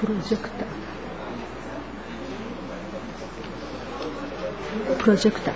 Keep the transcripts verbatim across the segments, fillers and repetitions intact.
プロジェクタープロジェクター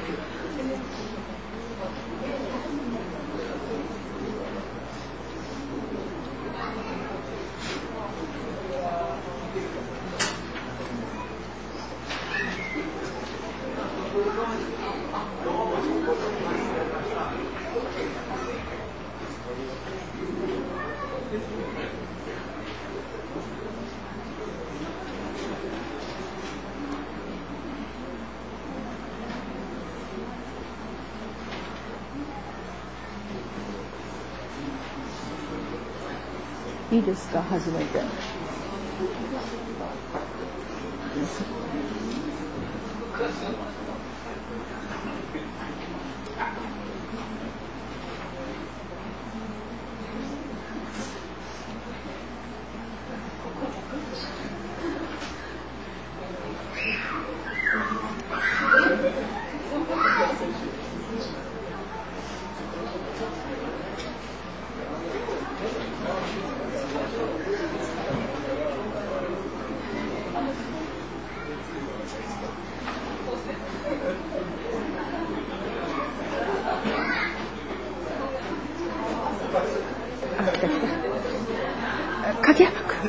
いいですか、初めて。影山君。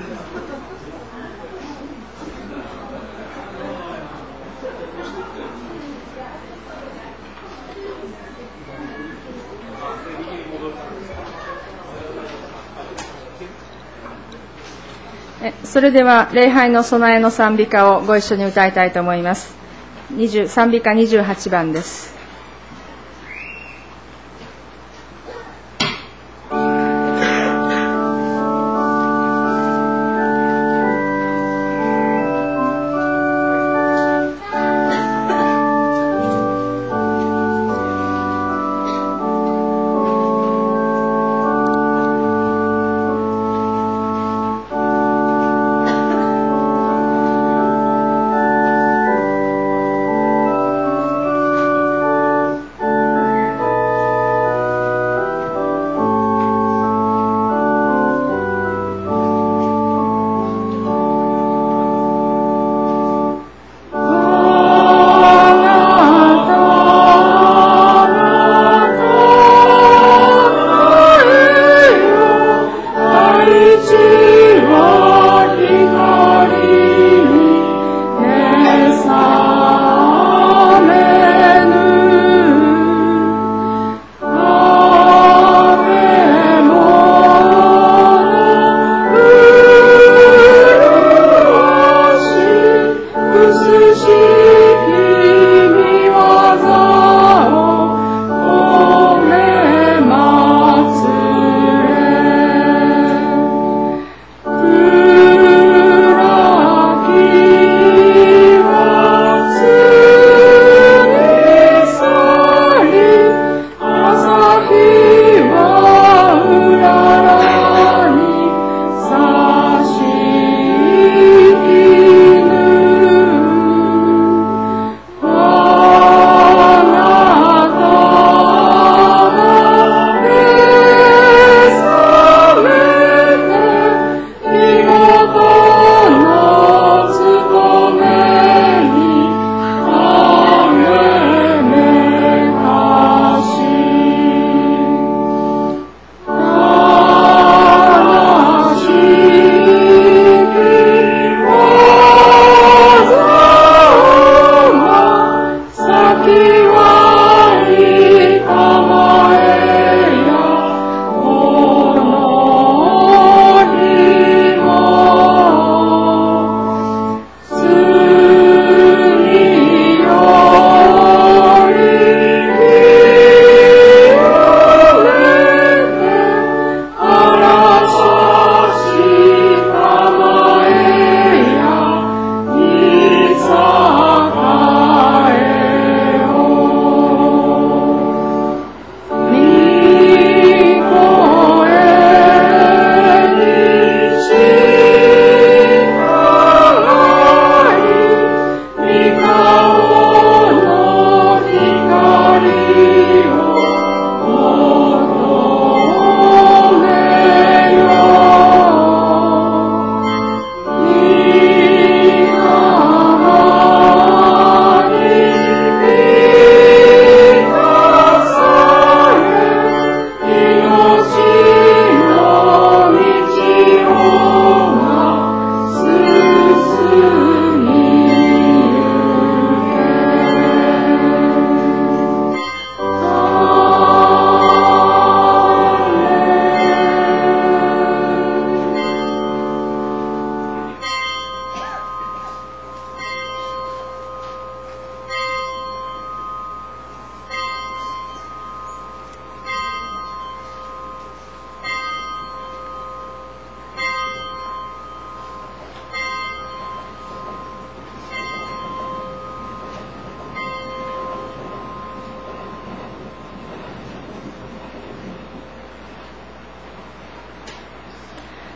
それでは礼拝の備えの賛美歌をご一緒に歌いたいと思います。賛美歌にじゅうはちばんです。 「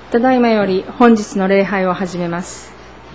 ただいまより本日の礼拝を始めます。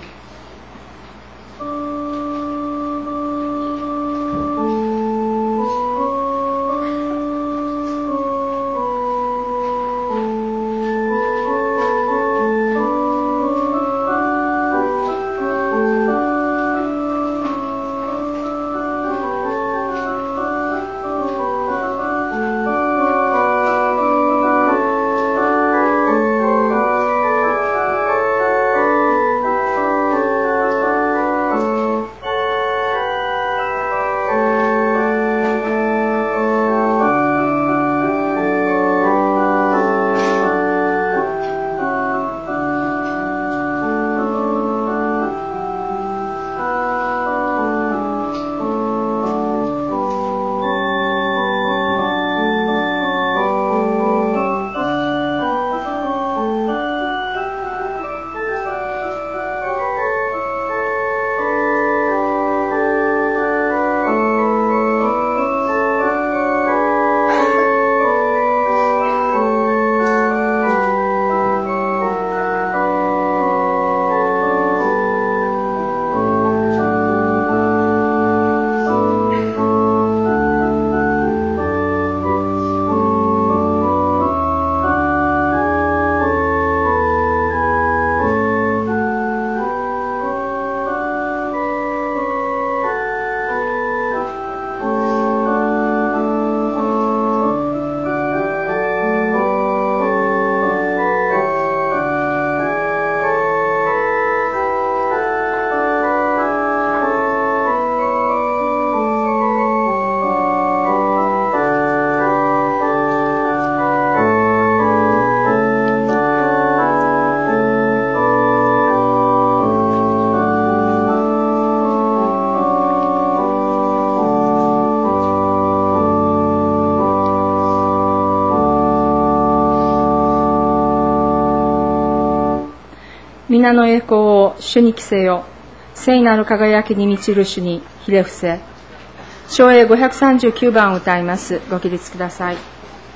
皆の栄光を主に着せよ。聖なる輝きに満ちる主にひれ伏せ。唱詠ごひゃくさんじゅうきゅうばんを歌います。ご起立ください。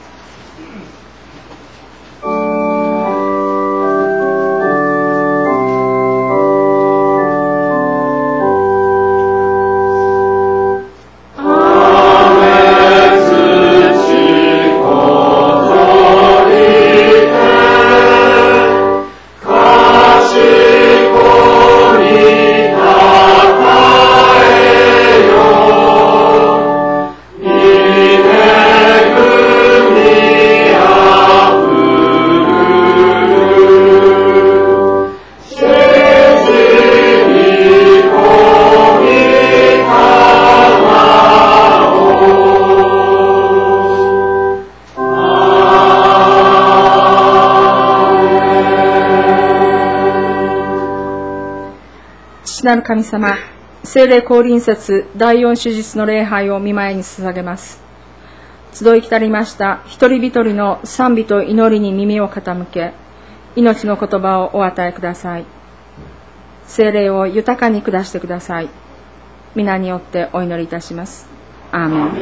父なる神様、聖霊降臨節第四手術の礼拝を御前に捧げます。集い来たりました一人一人の賛美と祈りに耳を傾け、命の言葉をお与えください。聖霊を豊かに下してください。皆によってお祈りいたします。アーメン。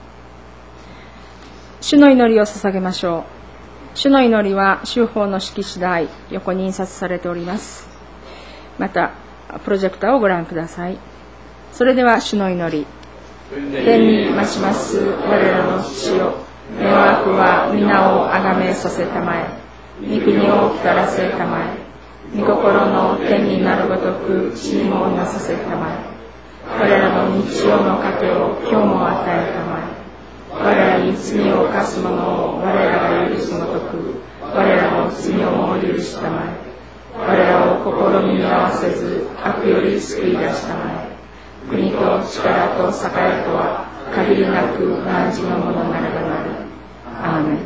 主の祈りを捧げましょう。主の祈りは修法の式次第横に印刷されております。またプロジェクターをご覧ください。それでは主の祈り。天に増します我らの父よ、目枠は皆をあがめさせたまえ、御国を光らせたまえ、御心の天になるごとく地にもなさせたまえ、我らの日曜の糧を今日も与えたまえ、我らに罪を犯す者を我らが許すごとく我らの罪をも許したまえ、我らを試みに合わせず悪より救い出したまえ、国と力と栄とは限りなく汝のものならばなる。アーメン。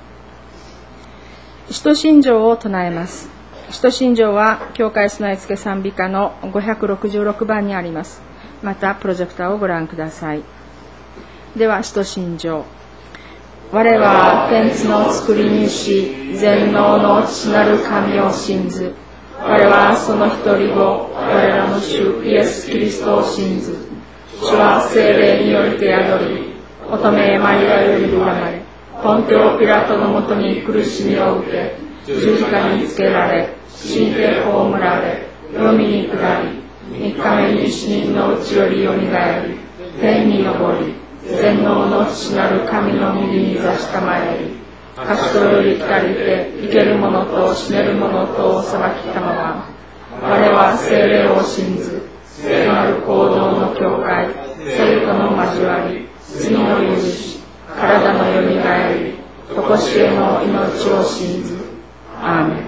使徒信条を唱えます。使徒信条は教会備え付け賛美歌のごひゃくろくじゅうろくばんにあります。またプロジェクターをご覧ください。では使徒信条。我は天地の作り主全能の父なる神を信ず。我はその一人子、我らの主イエス・キリストを信ず。主は聖霊によりて宿り、乙女マリアより生まれ、ポンテオ・ピラトのもとに苦しみを受け、 十字架につけられ、死んで葬られ、読みに下り、三日目に死人のうちよりよみがえり、天に昇り、全能の父なる神の右に座したまえり、賢より来たりて、生ける者と死ねる者とを裁きたまま、我は聖霊を信ず、聖なる行動の教会、聖徒の交わり、罪の許し、体のよみがえり、とこしえの命を信ず。アーメン。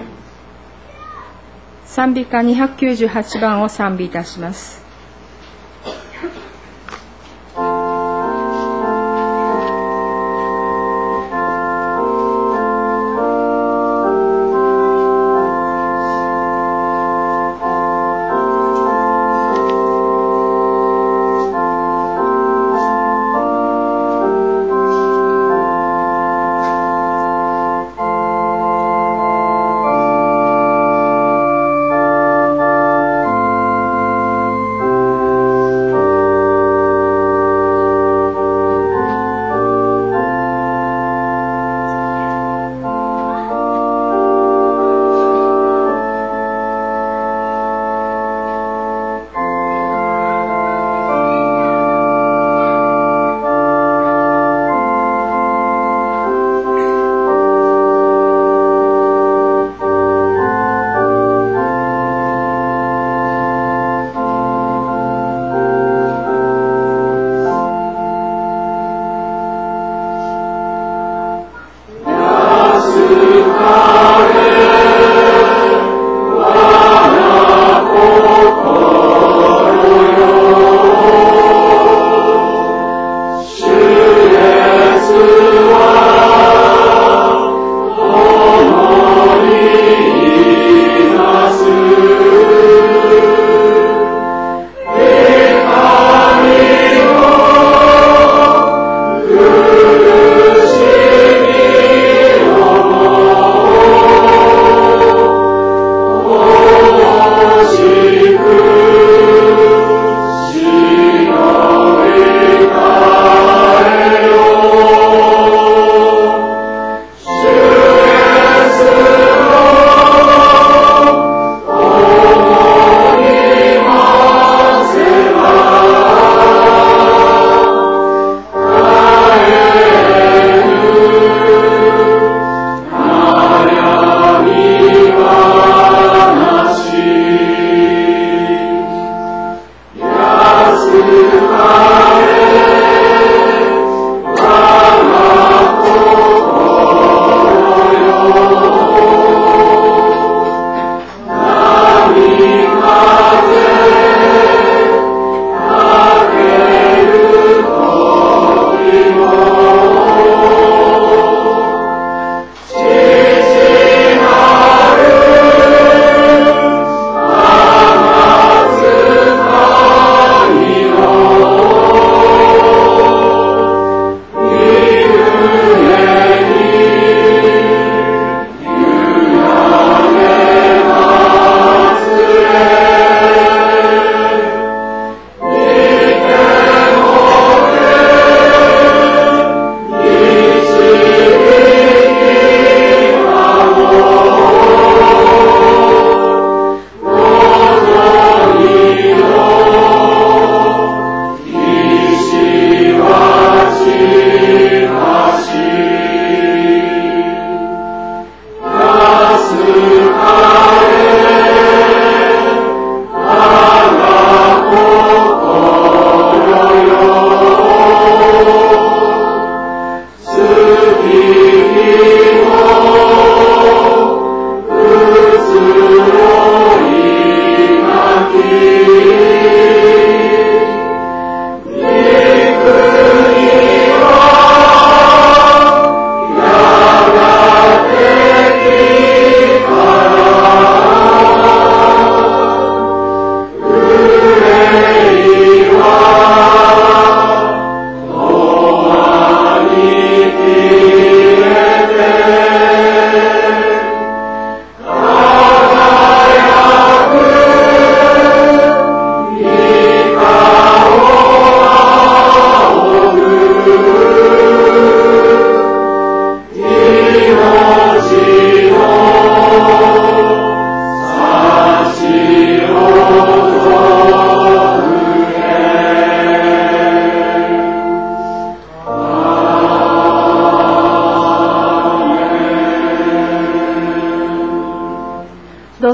賛美歌にひゃくきゅうじゅうはちばんを賛美いたします。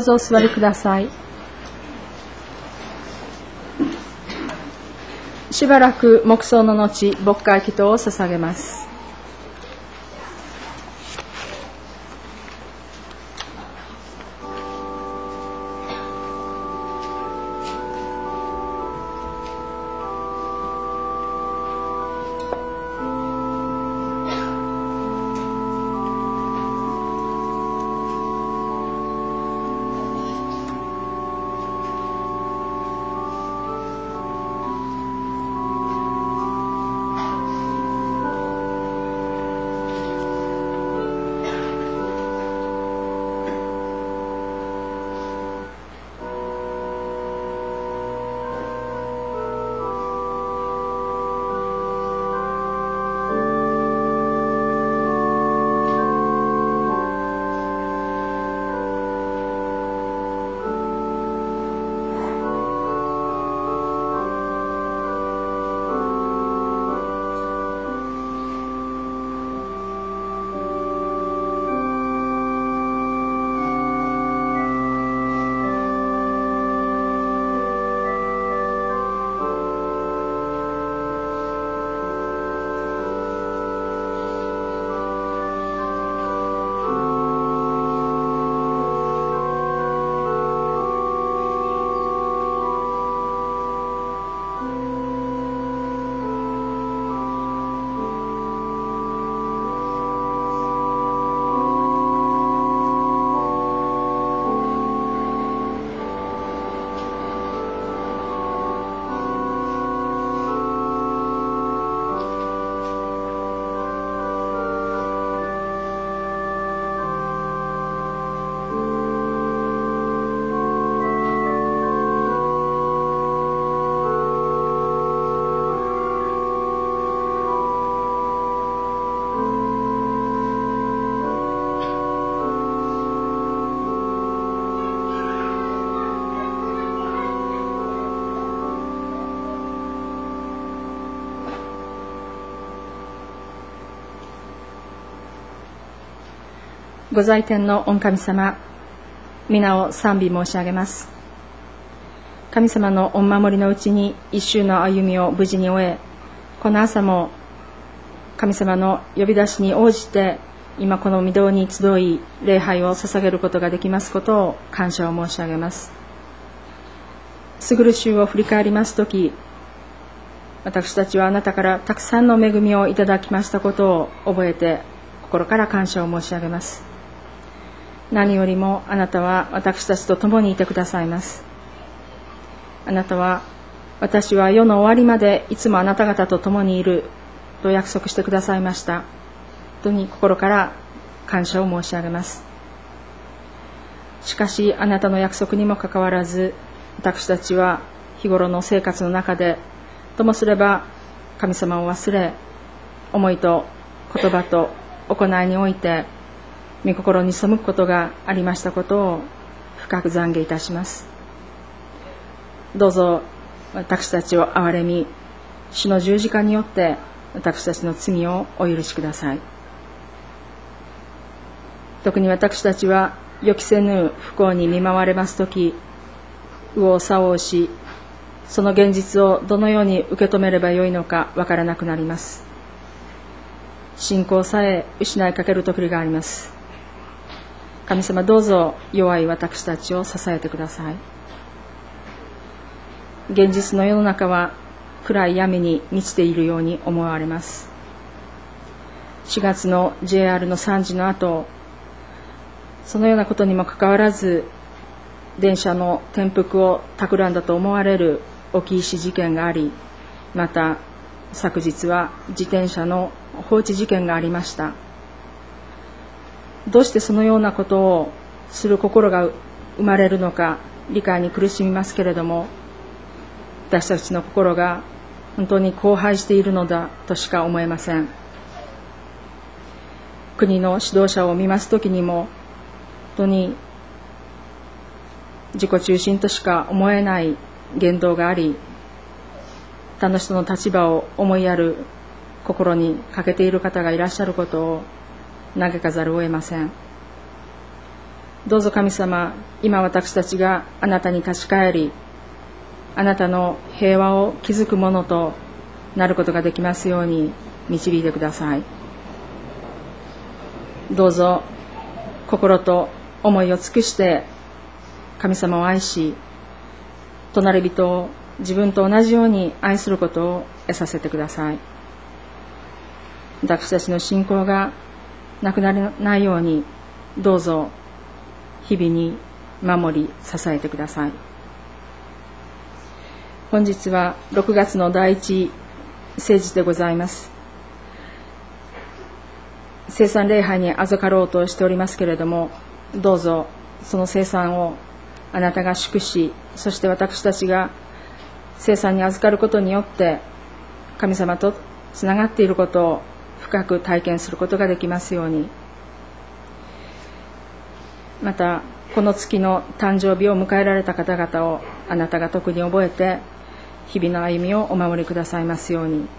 ぞお座りください。しばらく黙想の後、牧会祈祷を捧げます。ご在天の御神様、皆を賛美申し上げます。神様の御守りのうちに一週の歩みを無事に終え、この朝も神様の呼び出しに応じて今この御堂に集い礼拝を捧げることができますことを感謝を申し上げます。過ぐる週を振り返りますとき、私たちはあなたからたくさんの恵みをいただきましたことを覚えて心から感謝を申し上げます。何よりもあなたは私たちと共にいてくださいます。あなたは私は世の終わりまでいつもあなた方と共にいると約束してくださいました。本当に心から感謝を申し上げます。しかしあなたの約束にもかかわらず、私たちは日頃の生活の中でともすれば神様を忘れ、思いと言葉と行いにおいて御心に背くことがありましたことを深く懺悔いたします。どうぞ私たちを憐れみ、主の十字架によって私たちの罪をお許しください。特に私たちは予期せぬ不幸に見舞われますとき、右往左往し、その現実をどのように受け止めればよいのかわからなくなります。信仰さえ失いかける時があります。神様、どうぞ弱い私たちを支えてください。現実の世の中は暗い闇に満ちているように思われます。しがつの ジェイアール の惨事の後、そのようなことにもかかわらず、電車の転覆を企んだと思われる置き石事件があり、また昨日は自転車の放置事件がありました。どうしてそのようなことをする心が生まれるのか理解に苦しみますけれども、私たちの心が本当に荒廃しているのだとしか思えません。国の指導者を見ますときにも、本当に自己中心としか思えない言動があり、他の人の立場を思いやる心に欠けている方がいらっしゃることを嘆かざるを得ません。 どうぞ神様、今私たちがあなたに立ち返り、あなたの平和を築くものとなることができますように導いてください。どうぞ心と思いを尽くして神様を愛し、隣人を自分と同じように愛することを得させてください。私たちの信仰がなくならないように、どうぞ日々に守り支えてください。本日はろくがつの第一聖日でございます。聖餐礼拝に預かろうとしておりますけれども、どうぞその聖餐をあなたが祝し、そして私たちが聖餐に預かることによって神様とつながっていることを深く体験することができますように。またこの月の誕生日を迎えられた方々をあなたが特に覚えて、日々の歩みをお守りくださいますように。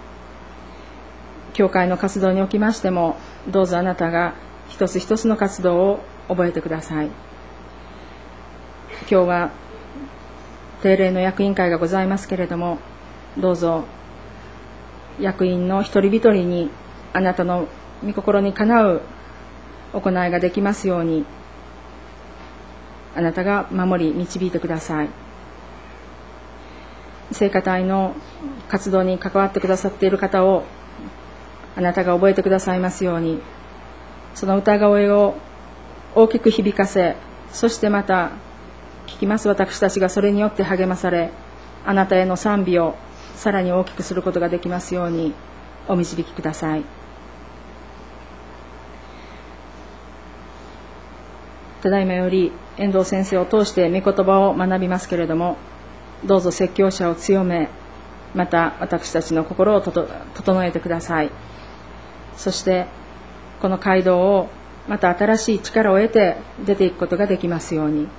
教会の活動におきましても、どうぞあなたが一つ一つの活動を覚えてください。今日は定例の役員会がございますけれども、どうぞ役員の一人一人にあなたの御心にかなう行いができますように、あなたが守り導いてください。聖歌隊の活動に関わってくださっている方をあなたが覚えてくださいますように、その歌声を大きく響かせ、そしてまた聞きます私たちがそれによって励まされ、あなたへの賛美をさらに大きくすることができますようにお導きください。ただいまより遠藤先生を通して御言葉を学びますけれども、どうぞ説教者を強め、また私たちの心をとと整えてください。そしてこの街道をまた新しい力を得て出ていくことができますように。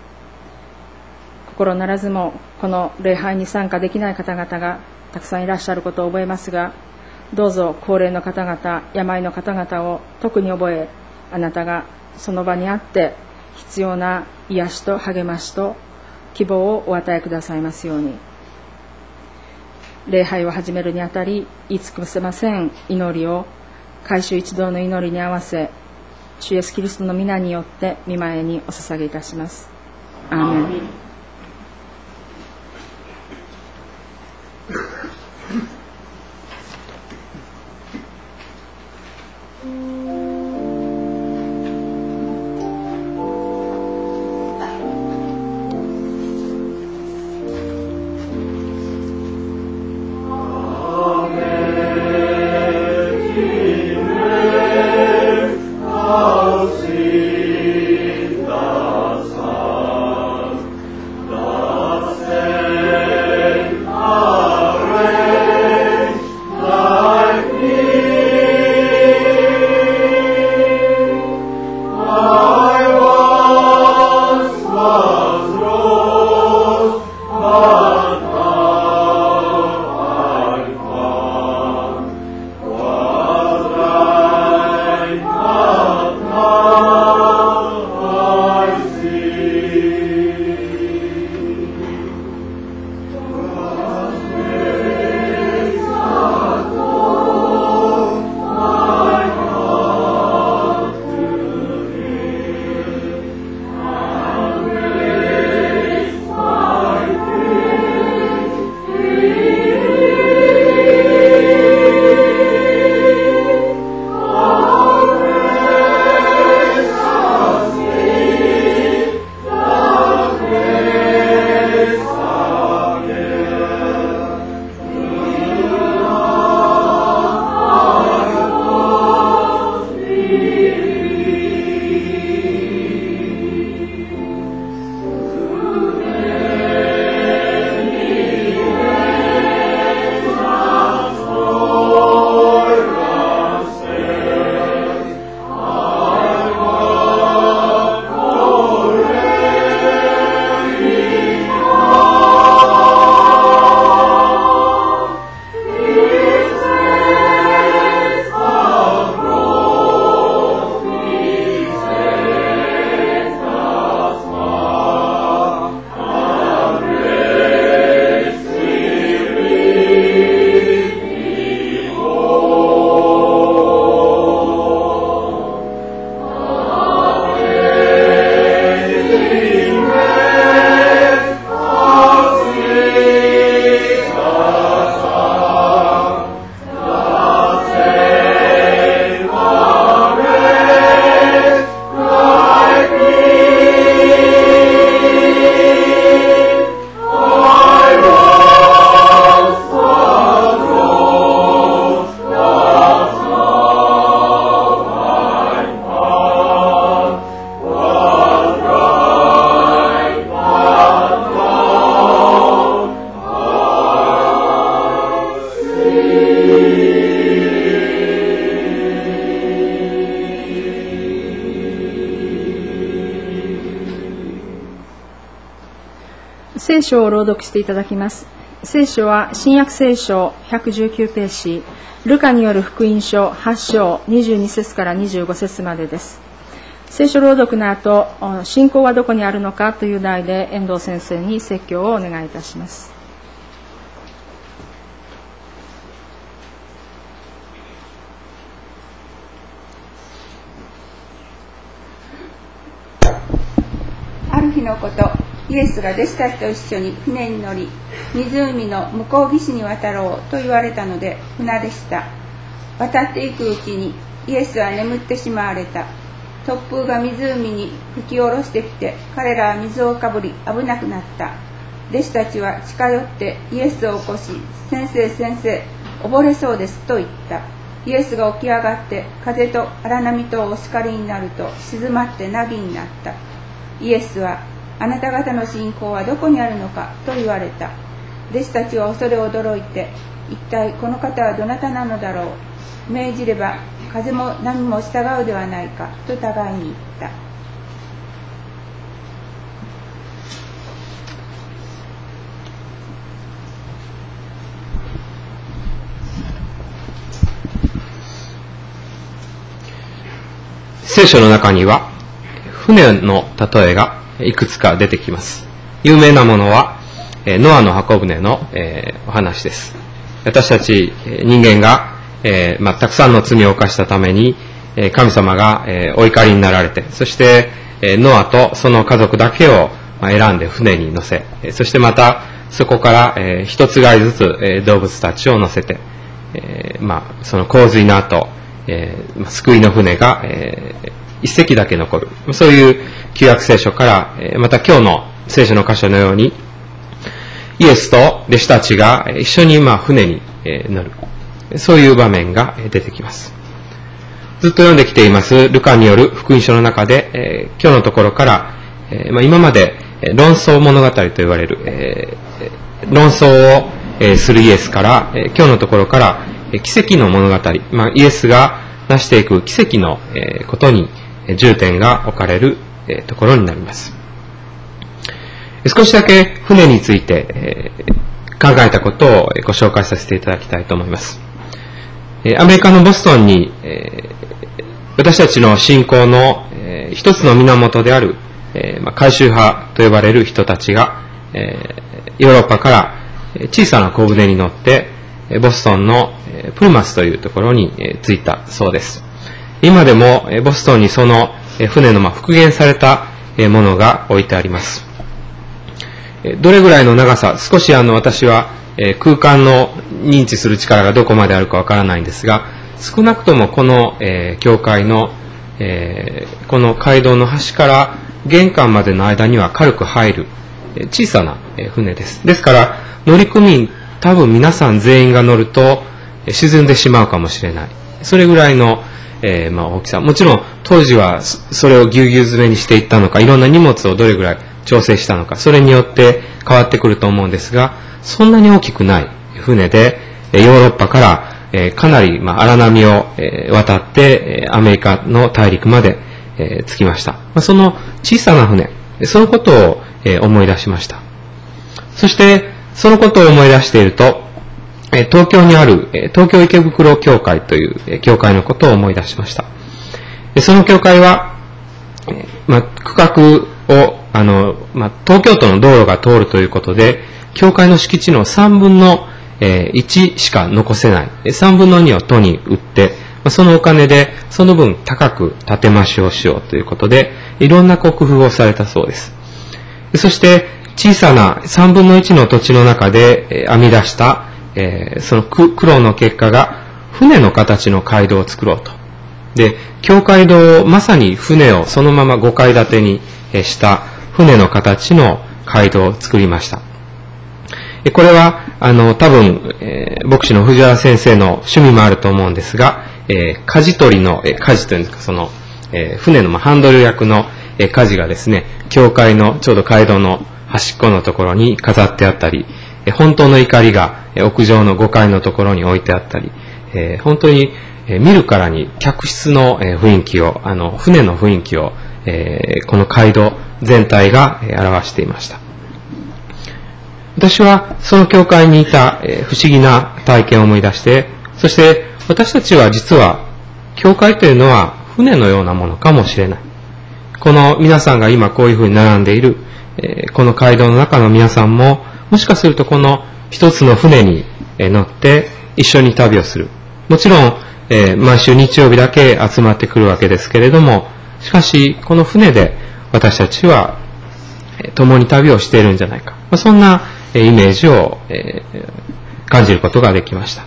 心ならずもこの礼拝に参加できない方々がたくさんいらっしゃることを覚えますが、どうぞ高齢の方々、病の方々を特に覚え、あなたがその場にあって必要な癒しと励ましと希望をお与えくださいますように。礼拝を始めるにあたり言い尽くせません祈りを改宗一同の祈りに合わせ、主イエスキリストの皆によって御前にお捧げいたします。アーメン。 Amen. 書を朗読していただきます。聖書は新約聖書ひゃくじゅうきゅうページ、ルカによる福音書はち章にじゅうに節からにじゅうご節までです。聖書朗読の後、信仰はどこにあるのかという題で遠藤先生に説教をお願いいたします。 ある日のこと、イエスが弟子たちと一緒に船に乗り、湖の向こう岸に渡ろうと言われたので船でした。渡っていくうちにイエスは眠ってしまわれた。突風が湖に吹き下ろしてきて、彼らは水をかぶり危なくなった。弟子たちは近寄ってイエスを起こし、先生先生、溺れそうですと言った。イエスが起き上がって風と荒波とお叱りになると静まって凪になった。イエスは、あなた方の信仰はどこにあるのかと言われた。弟子たちは恐れ驚いて、一体この方はどなたなのだろう。命じれば風も波も従うではないかと互いに言った。 聖書の中には船の例えがいくつか出てきます。有名なものはノアの箱舟のお話です。私たち人間が、えーまあ、たくさんの罪を犯したために神様がお怒りになられて、そしてノアとその家族だけを選んで船に乗せ、そしてまたそこから一つがいずつ動物たちを乗せて、えーまあ、その洪水の後、えー、救いの船が、えー、一隻だけ残る。そういう旧約聖書から、えー、また今日の聖書の箇所のように、イエスと弟子たちが一緒にまあ船に乗る。そういう場面が出てきます。ずっと読んできていますルカによる福音書の中で、えー、今日のところから、えーまあ、今まで論争物語と言われる、えー、論争を、えー、するイエスから、えー、今日のところから、えー、奇跡の物語、まあ、イエスが成していく奇跡の、えー、ことに重点が置かれる、えー、ところになります。少しだけ船について、えー、考えたことをご紹介させていただきたいと思います。アメリカのボストンに、えー、私たちの信仰の、えー、一つの源である、えーまあ、改宗派と呼ばれる人たちが、えー、ヨーロッパから小さな小舟に乗ってボストンのプルマスというところに着いたそうです。今でもボストンにその船の復元されたものが置いてあります。どれぐらいの長さ、少しあの私は空間の認知する力がどこまであるかわからないんですが、少なくともこの教会のこの街道の端から玄関までの間には軽く入る小さな船です。ですから乗組員多分皆さん全員が乗ると沈んでしまうかもしれない。それぐらいの、えーまあ、大きさ。もちろん当時はそれをぎゅうぎゅう詰めにしていったのか、いろんな荷物をどれぐらい調整したのか、それによって変わってくると思うんですが、そんなに大きくない船でヨーロッパから、えー、かなり、まあ、荒波を、えー、渡ってアメリカの大陸まで、えー、着きました。まあ、その小さな船、そのことを、えー、思い出しました。そしてそのことを思い出していると、東京にある東京池袋教会という教会のことを思い出しました。その教会は、まあ、区画をあの、まあ、東京都の道路が通るということで、教会の敷地のさんぶんのいちしか残せない。さんぶんのにを都に売って、そのお金でその分高く建て増しをしようということで、いろんな工夫をされたそうです。そして小さなさんぶんのいちの土地の中で編み出したえー、その苦労の結果が船の形の街道を作ろうと。で、教会堂をまさに船をそのままごかい建てにした船の形の街道を作りました。これはあの多分、えー、牧師の藤原先生の趣味もあると思うんですが、えー、舵取りの、えー、舵というんですか、その、えー、船の、まあ、ハンドル役の、えー、舵がですね、教会のちょうど街道の端っこのところに飾ってあったり、本当の怒りが屋上のごかいのところに置いてあったり、えー、本当に見るからに客室の雰囲気を、あの船の雰囲気を、えー、この街道全体が表していました。 私はその教会にいた不思議な体験を思い出して、そして私たちは実は教会というのは船のようなものかもしれない。この皆さんが今こういうふうに並んでいるこの街道の中の皆さんも、もしかするとこの一つの船に乗って一緒に旅をする。もちろん毎週日曜日だけ集まってくるわけですけれども、しかしこの船で私たちは共に旅をしているんじゃないか、そんなイメージを感じることができました。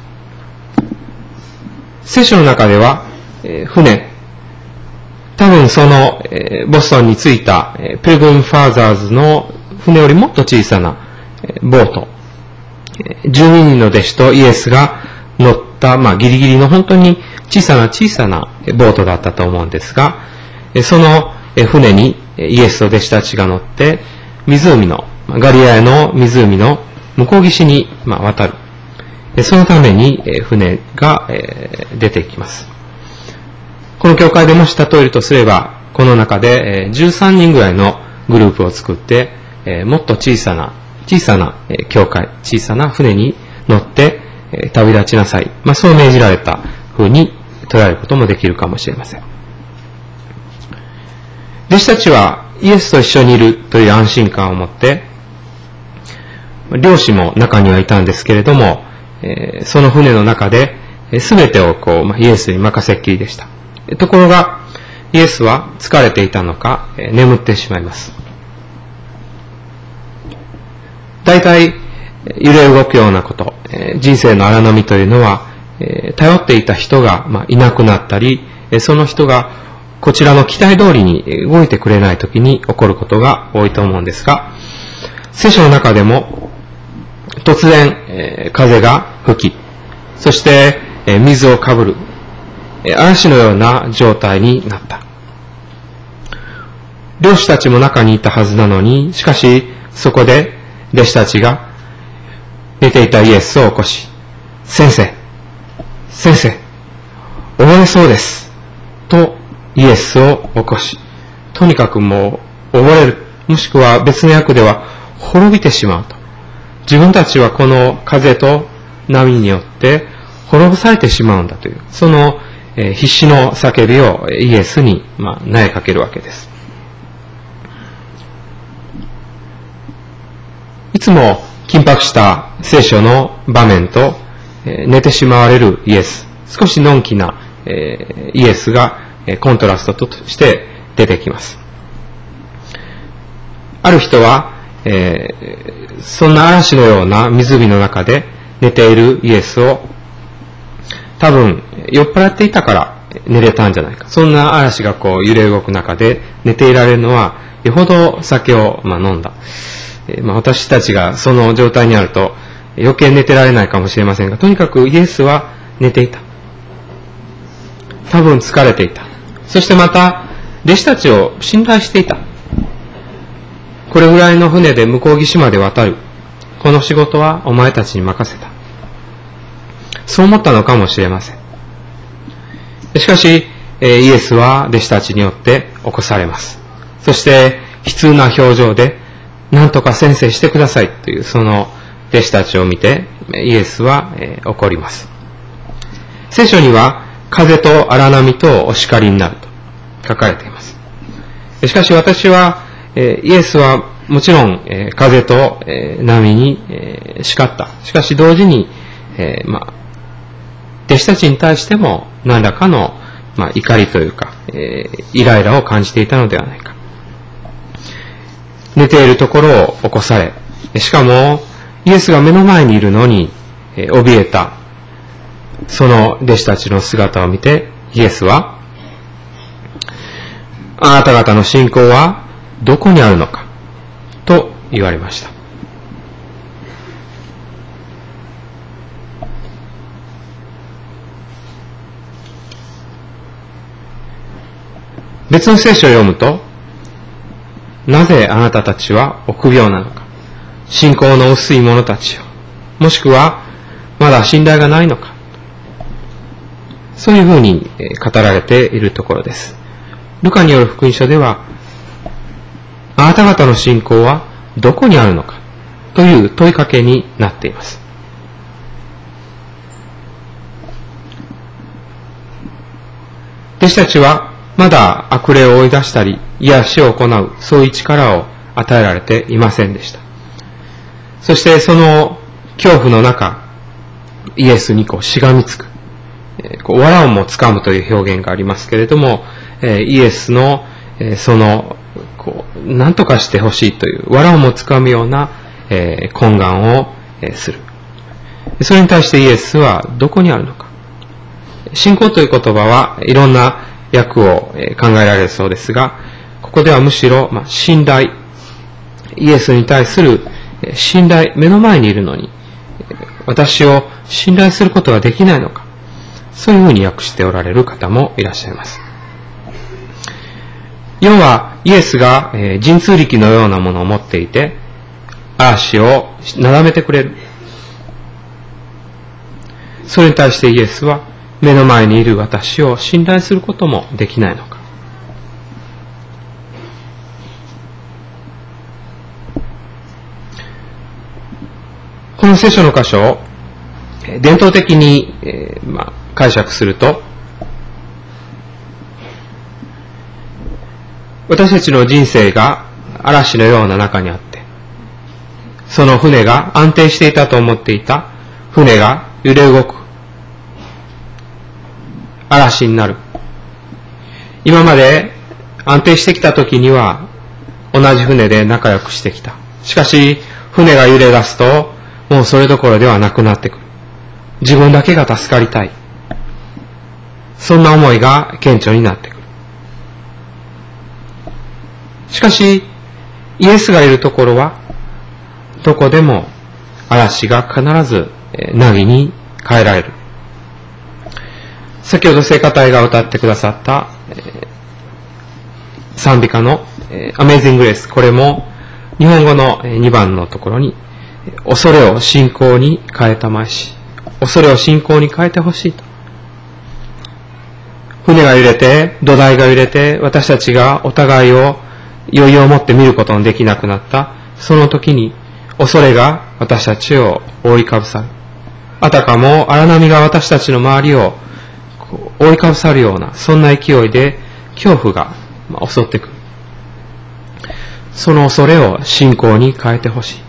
聖書の中では船、多分そのボストンに着いたピルグリム・ファーザーズの船よりもっと小さなボート、じゅうににんの弟子とイエスが乗った、まあ、ギリギリの本当に小さな小さなボートだったと思うんですが、その船にイエスと弟子たちが乗って湖のガリラヤの湖の向こう岸に渡る。そのために船が出てきます。この教会でもし例えるとすれば、この中でじゅうさんにんぐらいのグループを作って、もっと小さな小さな教会、小さな船に乗って旅立ちなさい。まあ、そう命じられた風に捉えることもできるかもしれません。弟子たちはイエスと一緒にいるという安心感を持って、漁師も中にはいたんですけれども、その船の中で全てをこうイエスに任せっきりでした。ところがイエスは疲れていたのか眠ってしまいます。大体揺れ動くようなこと、人生の荒波というのは、頼っていた人がいなくなったり、その人がこちらの期待通りに動いてくれないときに起こることが多いと思うんですが、聖書の中でも突然風が吹き、そして水をかぶる嵐のような状態になった。漁師たちも中にいたはずなのに、しかしそこで弟子たちが寝ていたイエスを起こし、先生、先生、溺れそうです、とイエスを起こし、とにかくもう溺れる、もしくは別の訳では滅びてしまうと。自分たちはこの風と波によって滅ぼされてしまうんだという、その必死の叫びをイエスにまあ投げかけるわけです。いつも緊迫した聖書の場面と寝てしまわれるイエス、少しのんきなイエスがコントラストとして出てきます。ある人は、えー、そんな嵐のような湖の中で寝ているイエスを多分酔っ払っていたから寝れたんじゃないか。そんな嵐がこう揺れ動く中で寝ていられるのはよほど酒を、まあ、飲んだ。えーまあ、私たちがその状態にあると余計寝てられないかもしれませんが、とにかくイエスは寝ていた。多分疲れていた。そしてまた弟子たちを信頼していた。これぐらいの船で向こう岸まで渡る。この仕事はお前たちに任せた。そう思ったのかもしれません。しかし、イエスは弟子たちによって起こされます。そして悲痛な表情で、なんとか先生してくださいというその弟子たちを見て、イエスは怒ります。聖書には、風と荒波とお叱りになると書かれています。しかし私は、イエスはもちろん風と波に叱った。しかし同時に、まあ、弟子たちに対しても何らかの、まあ、怒りというか、イライラを感じていたのではないか。寝ているところを起こされ、しかもイエスが目の前にいるのに怯えたその弟子たちの姿を見て、イエスは、あなた方の信仰はどこにあるのかと言われました。別の聖書を読むと、なぜあなたたちは臆病なのか、信仰の薄い者たちよ、もしくはまだ信頼がないのか、そういうふうに語られているところです。ルカによる福音書では、あなた方の信仰はどこにあるのかという問いかけになっています。弟子たちはまだ悪霊を追い出したり癒しを行う、そういう力を与えられていませんでした。そしてその恐怖の中、イエスにこうしがみつく、こう藁をもつかむという表現がありますけれども、イエスのそのこう何とかしてほしいという藁をもつかむような懇願をする。それに対してイエスはどこにあるのか。信仰という言葉はいろんな訳を考えられるそうですが、ここではむしろ、まあ、信頼、イエスに対する信頼、目の前にいるのに私を信頼することができないのか、そういうふうに訳しておられる方もいらっしゃいます。要はイエスが神通力のようなものを持っていて嵐をなだめてくれる。それに対してイエスは目の前にいる私を信頼することもできないのか。この聖書の箇所を伝統的に、えーまあ、解釈すると、私たちの人生が嵐のような中にあって、その船が安定していたと思っていた船が揺れ動く、嵐になる。今まで安定してきた時には同じ船で仲良くしてきた。しかし船が揺れ出すともうそれどころではなくなってくる。自分だけが助かりたい。そんな思いが顕著になってくる。しかしイエスがいるところはどこでも嵐が必ず凪に変えられる。先ほど聖歌隊が歌ってくださった、えー、賛美歌の、えー、Amazing Grace、これも日本語のにばんのところに恐れを信仰に変えたまえし、恐れを信仰に変えてほしいと。船が揺れて、土台が揺れて、私たちがお互いを余裕を持って見ることのできなくなったその時に、恐れが私たちを覆いかぶさる。あたかも荒波が私たちの周りを覆いかぶさるような、そんな勢いで恐怖が襲ってくる。その恐れを信仰に変えてほし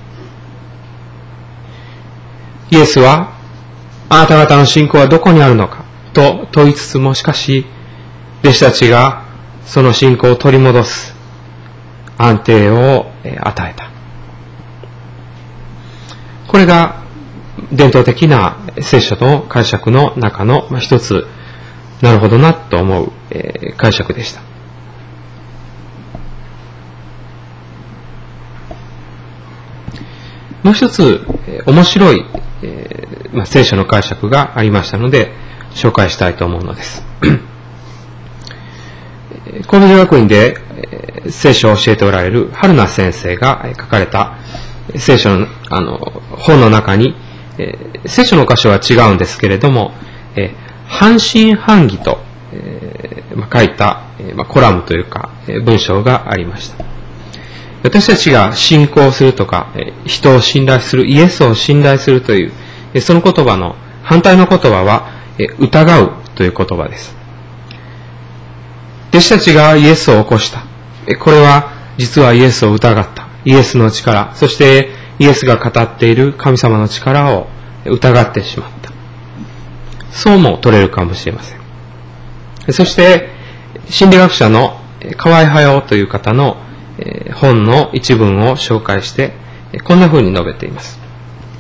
い。イエスは、あなた方の信仰はどこにあるのかと問いつつも、しかし弟子たちがその信仰を取り戻す安定を与えた。これが伝統的な聖書の解釈の中の一つ、なるほどなと思う解釈でした。もう一つ面白い聖書の解釈がありましたので紹介したいと思うのです。神戸女学院で聖書を教えておられる春名先生が書かれた聖書の、あの本の中に、聖書の箇所は違うんですけれども、半信半疑と書いたコラムというか文章がありました。私たちが信仰するとか人を信頼する、イエスを信頼するというその言葉の反対の言葉は疑うという言葉です。弟子たちがイエスを起こした、これは実はイエスを疑った、イエスの力、そしてイエスが語っている神様の力を疑ってしまった、そうも取れるかもしれません。そして心理学者の河合隼という方の本の一文を紹介してこんな風に述べています。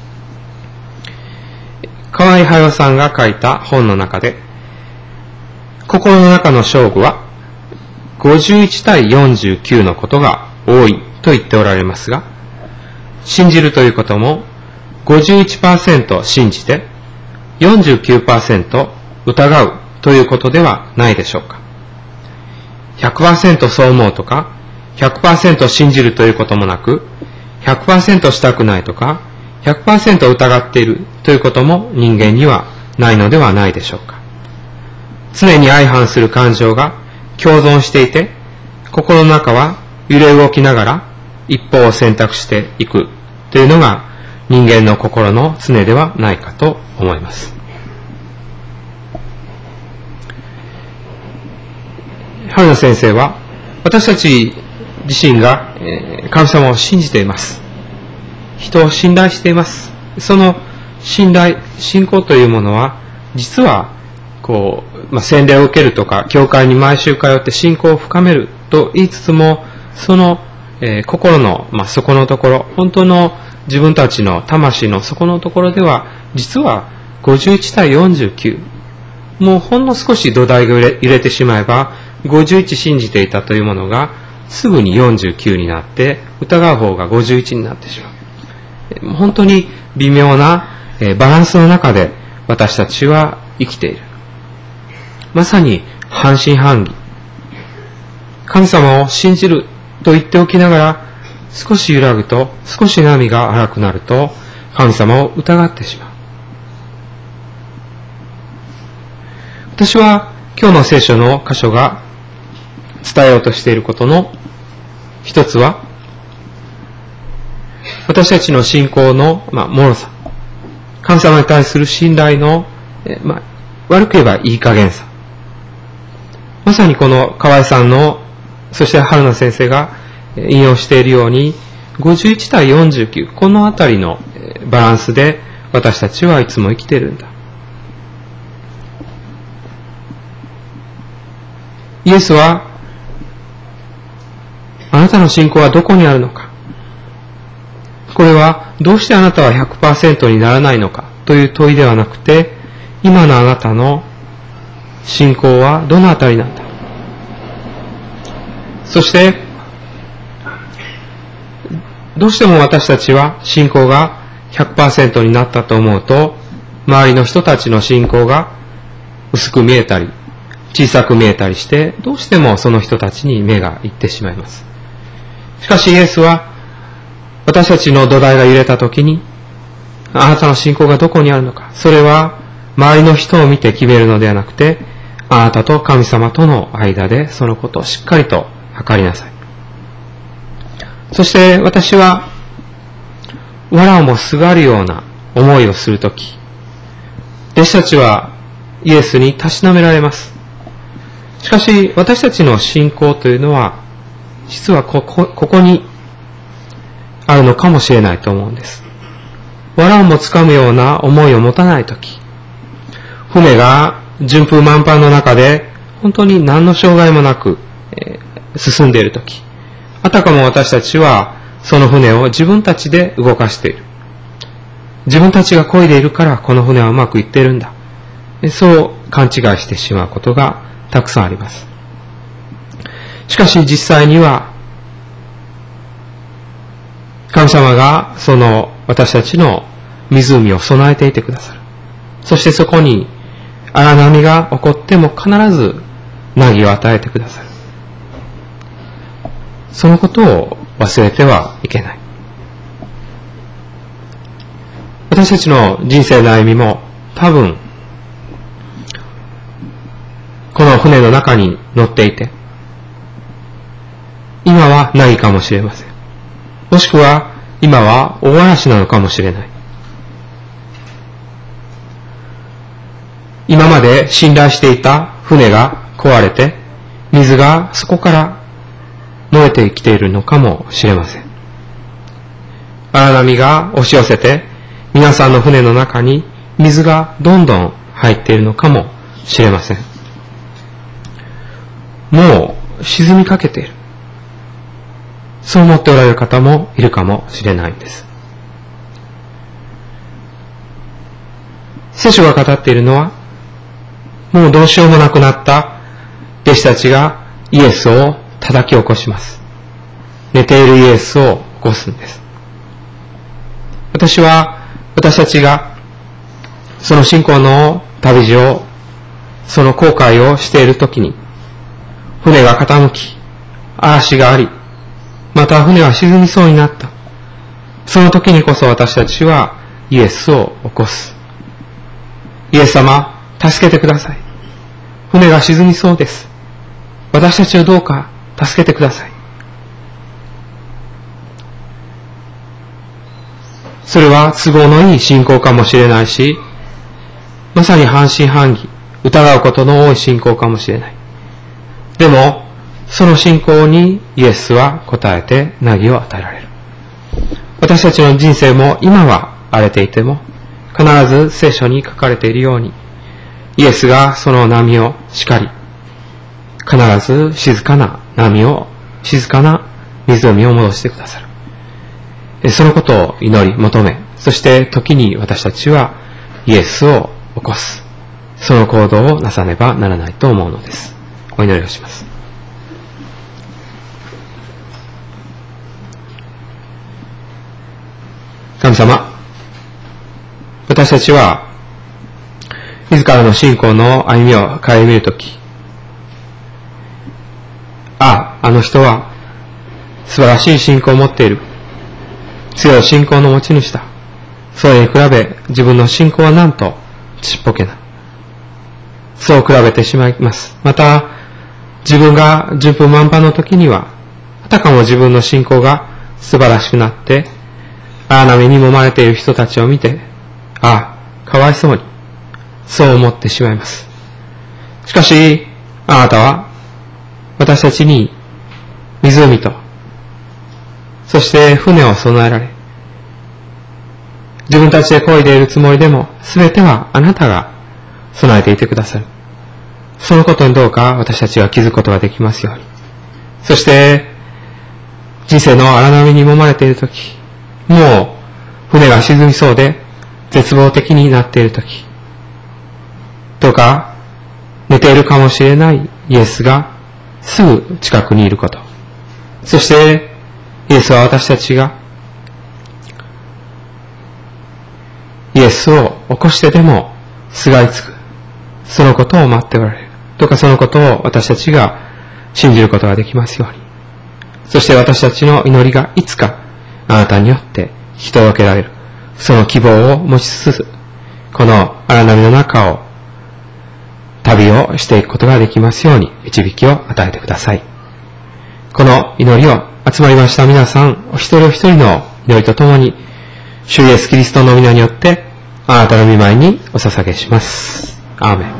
河合隼さんが書いた本の中で、心の中の勝負はごじゅういち対よんじゅうきゅうのことが多いと言っておられますが、信じるということも ごじゅういちパーセント 信じて よんじゅうきゅうパーセント 疑うということではないでしょうか。 ひゃくパーセント そう思うとか ひゃくパーセント 信じるということもなく ひゃくパーセント したくないとか ひゃくパーセント 疑っているということも人間にはないのではないでしょうか。常に相反する感情が共存していて、心の中は揺れ動きながら一方を選択していくというのが人間の心の常ではないかと思います。春名先生は、私たち自身が神様を信じています。人を信頼しています。その信頼、信仰というものは、実はこう、まあ、洗礼を受けるとか、教会に毎週通って信仰を深めると言いつつも、その、えー、心の、まあ、底のところ、本当の自分たちの魂の底のところでは、実はごじゅういちたいよんじゅうきゅう、もうほんの少し土台が入れてしまえば、ごじゅういち信じていたというものが、すぐによんじゅうきゅうになって、疑う方がごじゅういちになってしまう。本当に微妙なバランスの中で私たちは生きている。まさに半信半疑。神様を信じると言っておきながら、少し揺らぐと、少し波が荒くなると、神様を疑ってしまう。私は今日の聖書の箇所が伝えようとしていることの一つは、私たちの信仰の、まあ、脆さ、神様に対する信頼の、えまあ、悪く言えばいい加減さ。まさにこの河合さんの、そして春名先生が引用しているように、ごじゅういちたいよんじゅうきゅう、このあたりのバランスで私たちはいつも生きているんだ。イエスは、あなたの信仰はどこにあるのか。これはどうしてあなたは ひゃくパーセント にならないのかという問いではなくて、今のあなたの信仰はどのあたりなんだ。そして、どうしても私たちは信仰が ひゃくパーセント になったと思うと、周りの人たちの信仰が薄く見えたり、小さく見えたりして、どうしてもその人たちに目がいってしまいます。しかしイエスは、私たちの土台が揺れたときに、あなたの信仰がどこにあるのか、それは周りの人を見て決めるのではなくて、あなたと神様との間でそのことをしっかりと測りなさい。そして私は、藁をもすがるような思いをするとき、弟子たちはイエスにたしなめられます。しかし私たちの信仰というのは、実はここ、ここにあるのかもしれないと思うんです。藁をもつかむような思いを持たないとき、船が順風満帆の中で本当に何の障害もなく、えー、進んでいるとき、あたかも私たちはその船を自分たちで動かしている。自分たちが漕いでいるからこの船はうまくいっているんだ。そう勘違いしてしまうことがたくさんあります。しかし実際には、神様がその私たちの湖を備えていてくださる。そしてそこに荒波が起こっても必ず凪を与えてくださる。そのことを忘れてはいけない。私たちの人生の歩みも多分この船の中に乗っていて、今は凪かもしれません。もしくは今は大嵐なのかもしれない。今まで信頼していた船が壊れて、水がそこから漏れてきているのかもしれません。荒波が押し寄せて、皆さんの船の中に水がどんどん入っているのかもしれません。もう沈みかけている。そう思っておられる方もいるかもしれないんです。聖書が語っているのは、もうどうしようもなくなった弟子たちがイエスを叩き起こします。寝ているイエスを起こすんです。私は、私たちがその信仰の旅路を、その航海をしているときに、船が傾き、嵐があり、また船は沈みそうになった。その時にこそ私たちはイエスを起こす。イエス様、助けてください。船が沈みそうです。私たちをどうか助けてください。 それは都合のいい信仰かもしれないし、まさに半信半疑、疑うことの多い信仰かもしれない。でも、その信仰にイエスは答えて凪を与えられる。私たちの人生も今は荒れていても、必ず聖書に書かれているように、イエスがその波を叱り、必ず静かな波を、静かな湖を戻してくださる。そのことを祈り求め、そして時に私たちはイエスを起こす。その行動をなさねばならないと思うのです。お祈りをします。神様、私たちは自らの信仰の歩みを顧みるとき、ああ、あの人は素晴らしい信仰を持っている。強い信仰の持ち主だ。それに比べ自分の信仰はなんとちっぽけな。そう比べてしまいます。また、自分が順風満帆の時には、あたかも自分の信仰が素晴らしくなって、荒波に揉まれている人たちを見て、ああ、かわいそうに、そう思ってしまいます。しかし、あなたは、私たちに湖と、そして船を備えられ、自分たちで漕いでいるつもりでも、すべてはあなたが備えていてくださる。そのことにどうか私たちは気づくことができますように。そして、人生の荒波に揉まれているとき、もう船が沈みそうで絶望的になっているとき、どうか寝ているかもしれないイエスがすぐ近くにいること。そしてイエスは私たちがイエスを起こしてでもすがりつく。そのことを待っておられる。どうかそのことを私たちが信じることができますように。そして私たちの祈りがいつかあなたによって引き届けられる。その希望を持ちつつ、この荒波の中を旅をしていくことができますように導きを与えてください。この祈りを集まりました皆さん、お一人お一人の祈りとともに、主イエスキリストの皆によってあなたの御前にお捧げします。アーメン。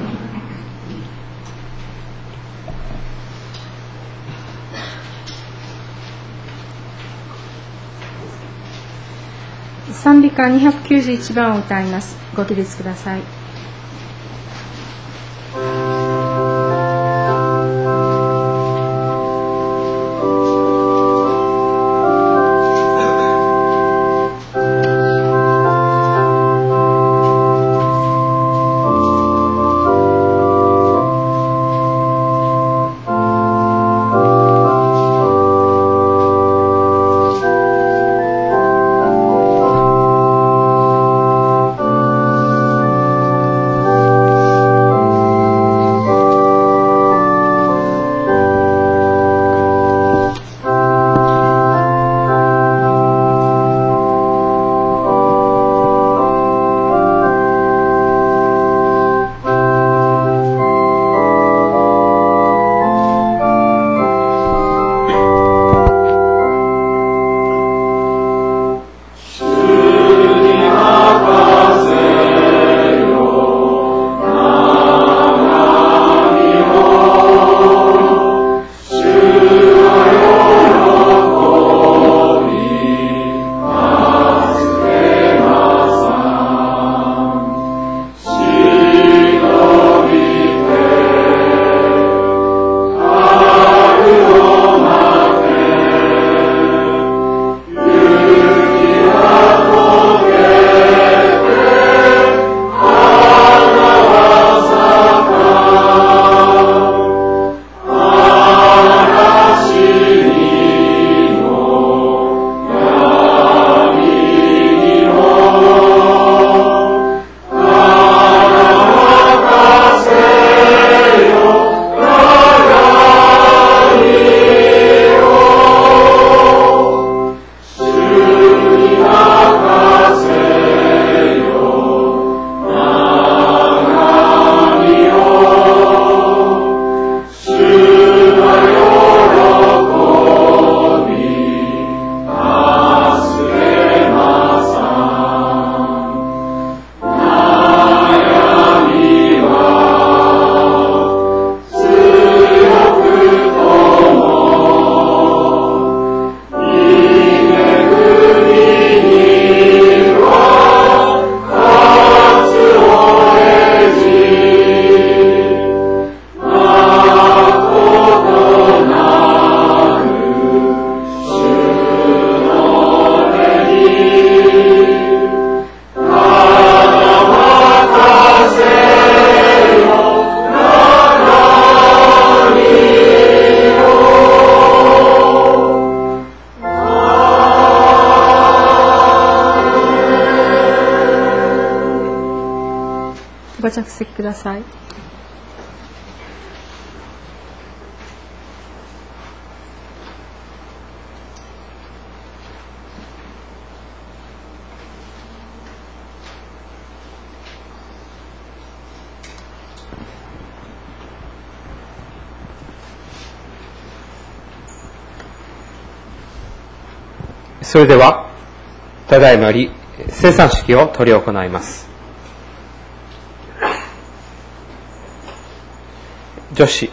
賛美歌にひゃくきゅうじゅういちばんを歌います。ご起立ください。 「 ご着席ください。 それでは、ただいまより生産式を執り行います。女子。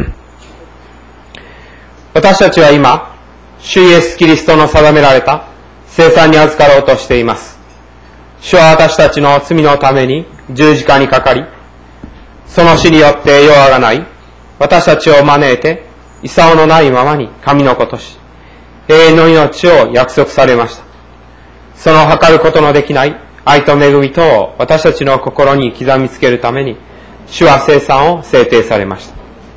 私たちは今、主イエス・キリストの定められた生産に預かろうとしています。主は私たちの罪のために十字架にかかり、その死によって世をあがない、私たちを招いて、功のないままに神の子とし、永遠の命を約束されました。その計ることのできない愛と恵みとを私たちの心に刻みつけるために、主は生産を制定されました。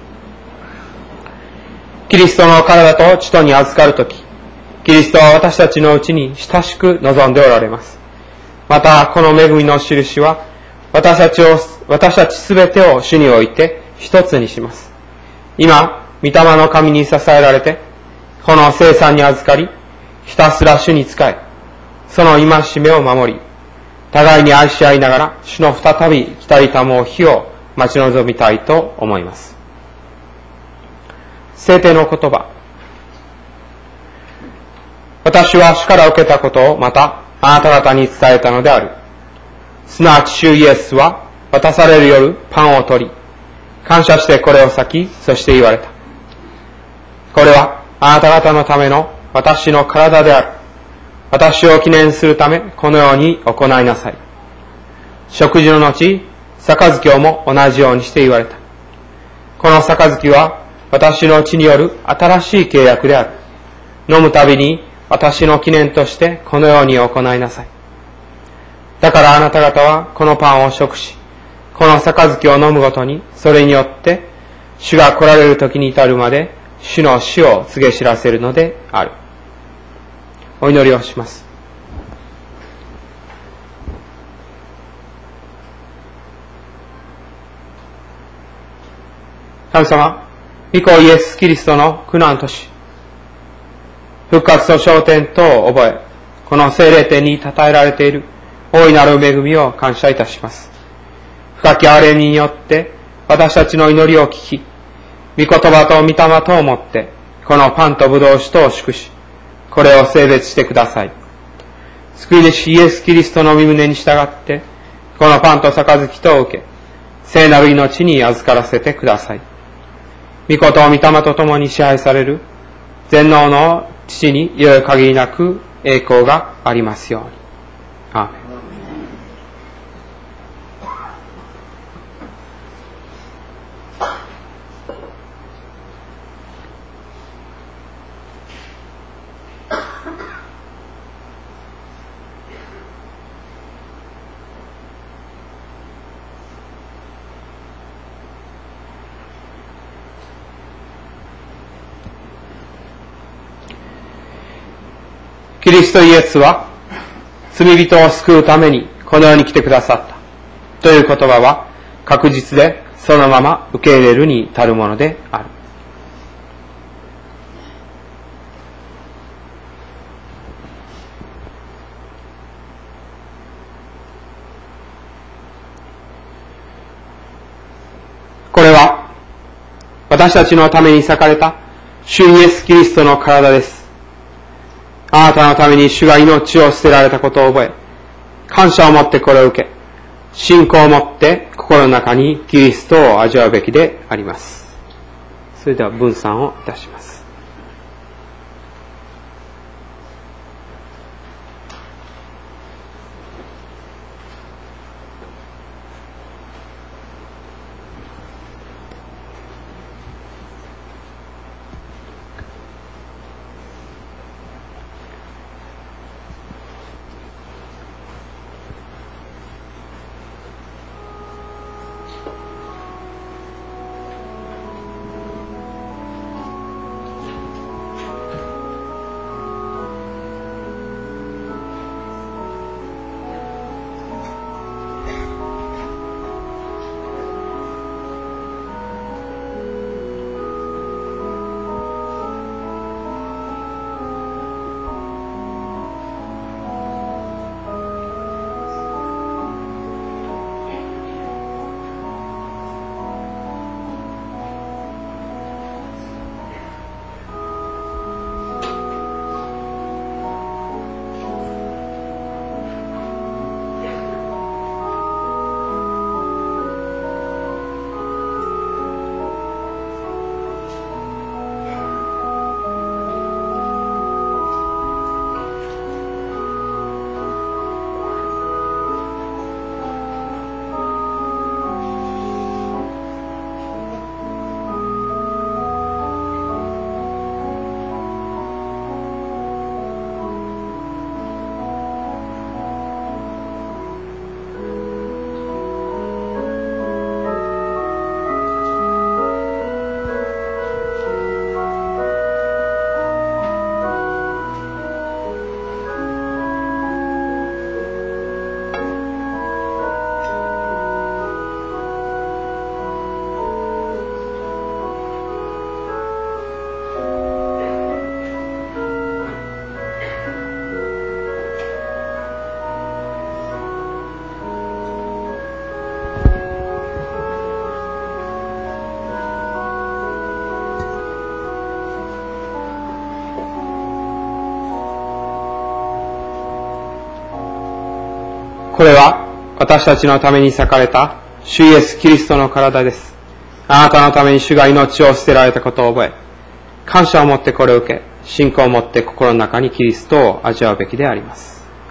キリストの体と血とに預かるとき、キリストは私たちのうちに親しく望んでおられます。また、この恵みの印は、私たちを、私たちすべてを主において一つにします。今、御霊の神に支えられて、この生産に預かり、ひたすら主に仕え、その戒めを守り、互いに愛し合いながら、主の再び来たりたもう日を待ち望みたいと思います。聖典の言葉。私は主から受けたことをまたあなた方に伝えたのである。すなわち主イエスは渡される夜パンを取り、感謝してこれを裂き、そして言われた。これはあなた方のための私の体である。私を記念するためこのように行いなさい。食事の後、杯をも同じようにして言われた。この杯は私の血による新しい契約である。飲むたびに私の記念としてこのように行いなさい。だからあなた方はこのパンを食し、この杯を飲むごとに、それによって主が来られる時に至るまで主の死を告げ知らせるのである。お祈りをします。神様、御子イエス・キリストの苦難とし、復活と昇天とを覚え、この聖霊典に称えられている大いなる恵みを感謝いたします。深き憐れみによって私たちの祈りを聞き、御言葉と御霊とをもって、このパンと葡萄酒とを祝し、これを聖別してください。救い主イエス・キリストの御胸に従って、このパンと杯とを受け、聖なる命に預からせてください。御子と御霊と共に支配される全能の父にいよい限りなく栄光がありますように。アーメン。キリストイエスは罪人を救うためにこの世に来てくださったという言葉は確実でそのまま受け入れるに足るものである。これは私たちのために裂かれた主イエス・キリストの体です。あなたのために主が命を捨てられたことを覚え、感謝を持ってこれを受け、信仰を持って心の中にキリストを味わうべきであります。それでは分散をいたします。 これは私たちのために裂かれた主イエス・キリストの体です。あなたのために主が命を捨てられたことを覚え、感謝を持ってこれを受け、信仰を持って心の中にキリストを味わうべきであります。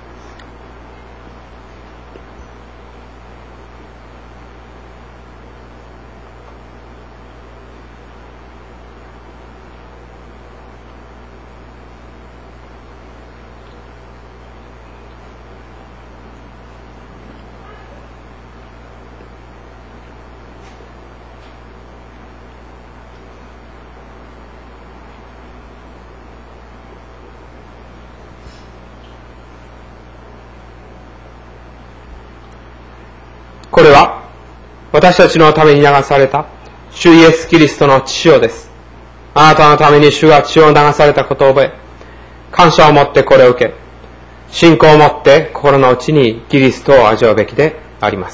これは私たちのために流された主イエス・キリストの血潮です。あなたのために主が血を流されたことを覚え、感謝を持ってこれを受け、信仰を持って心の内にキリストを味わうべきであります。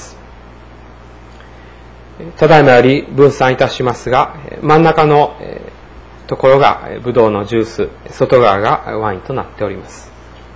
ただいまより分散いたしますが、真ん中のところがブドウのジュース、外側がワインとなっております。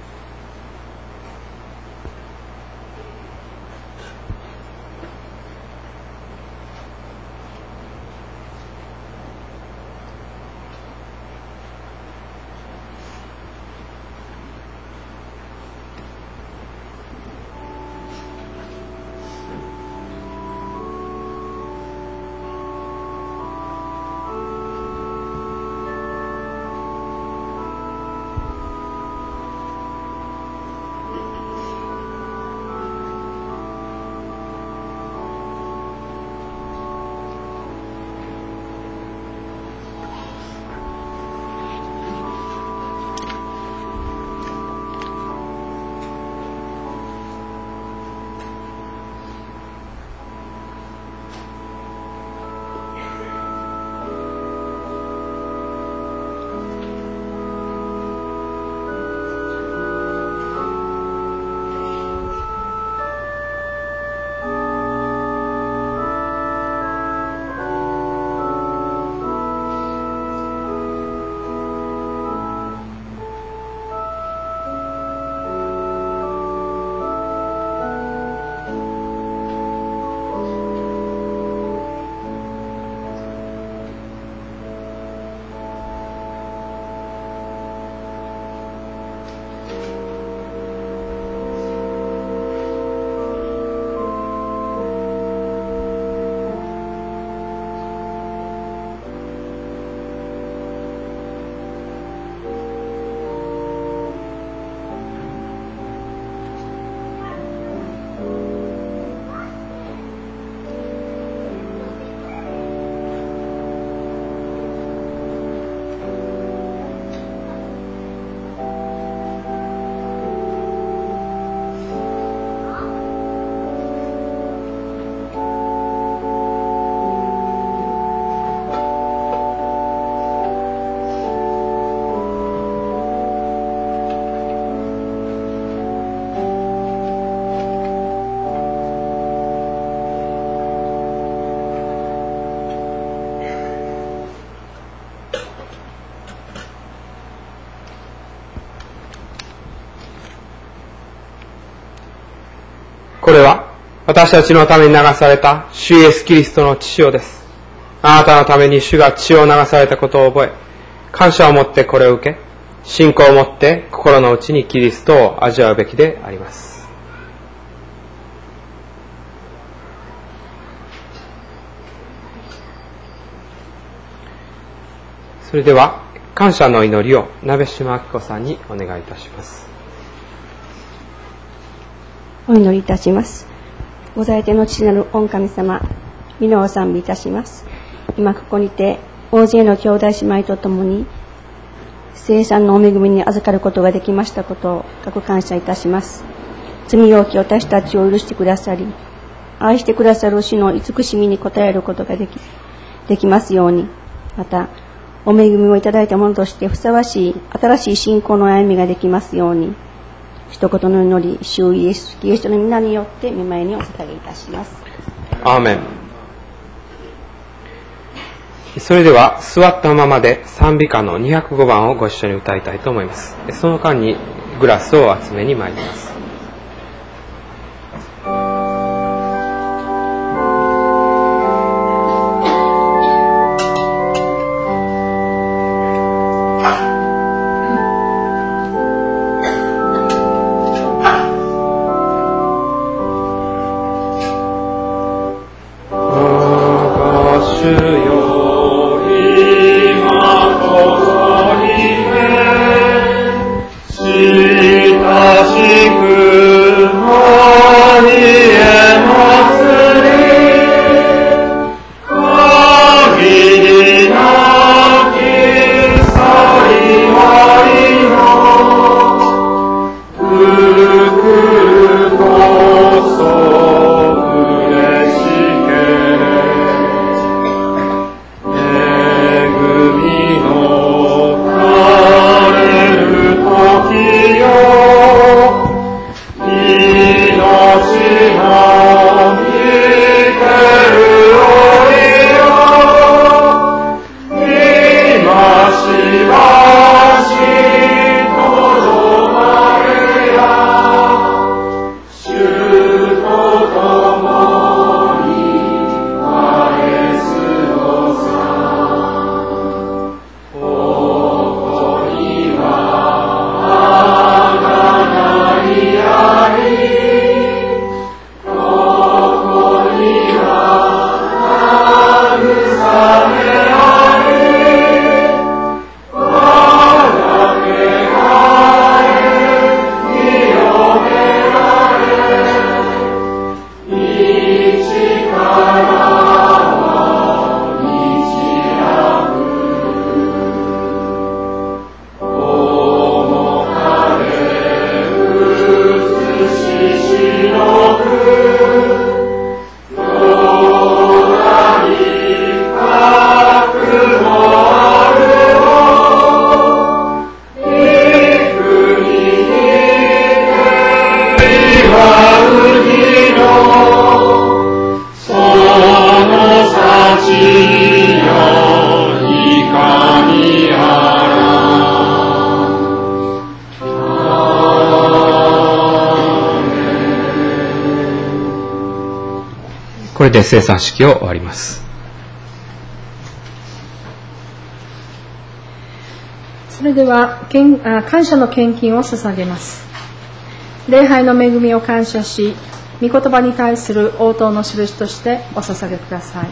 これは私たちのために流された主イエス・キリストの血潮です。あなたのために主が血を流されたことを覚え、感謝を持ってこれを受け、信仰を持って心の内にキリストを味わうべきであります。それでは感謝の祈りを鍋島明子さんにお願いいたします。 お祈りいたします。ご在天の父なる御神様、皆を賛美いたします。今ここにて大勢の兄弟姉妹と共に聖餐のお恵みに預かることができましたことを深く感謝いたします。罪多き私たちを許してくださり、愛してくださる主の慈しみに応えることができ、できますように、またお恵みをいただいたものとしてふさわしい新しい信仰の歩みができますように、一言の祈り、主イエスキリストの皆によって御前にお捧げいたします。 アーメン。それでは座ったままで賛美歌のにひゃくごばんをご一緒に歌いたいと思います。その間にグラスを集めに参ります。 これで生産式を終わります。 それでは感謝の献金を捧げます。礼拝の恵みを感謝し、御言葉に対する応答の印としてお捧げください。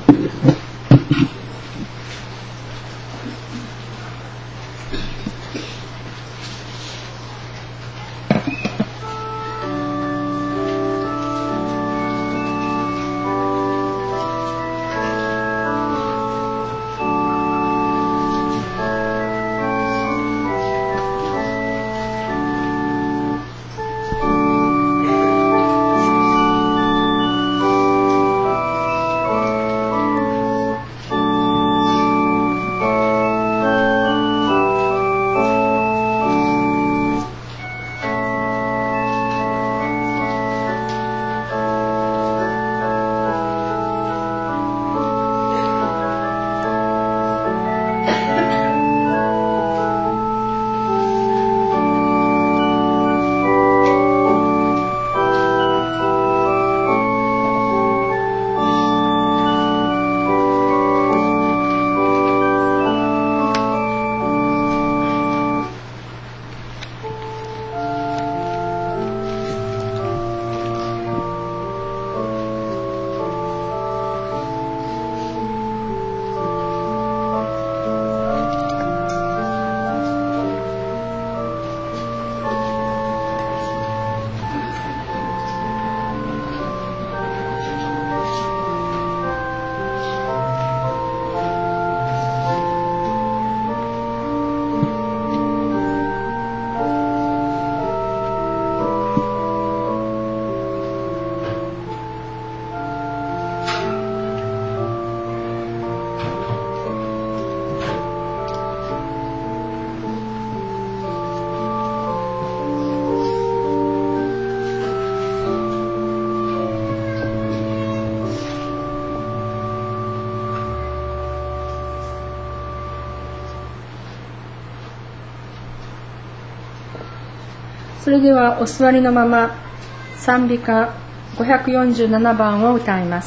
それではお座りのまま賛美歌ごひゃくよんじゅうななばんを歌います。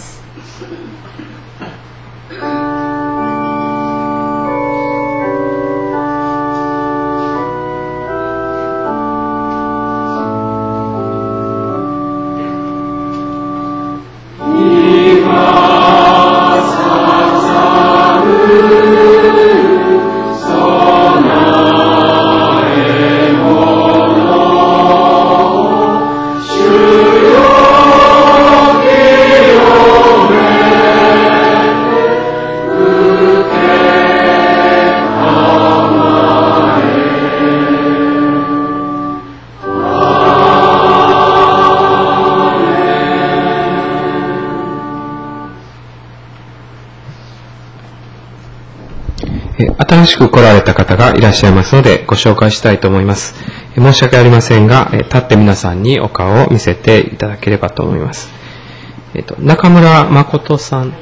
新しく来られた方がいらっしゃいますのでご紹介したいと思います。申し訳ありませんが、立って皆さんにお顔を見せていただければと思います。えっと、中村誠さん。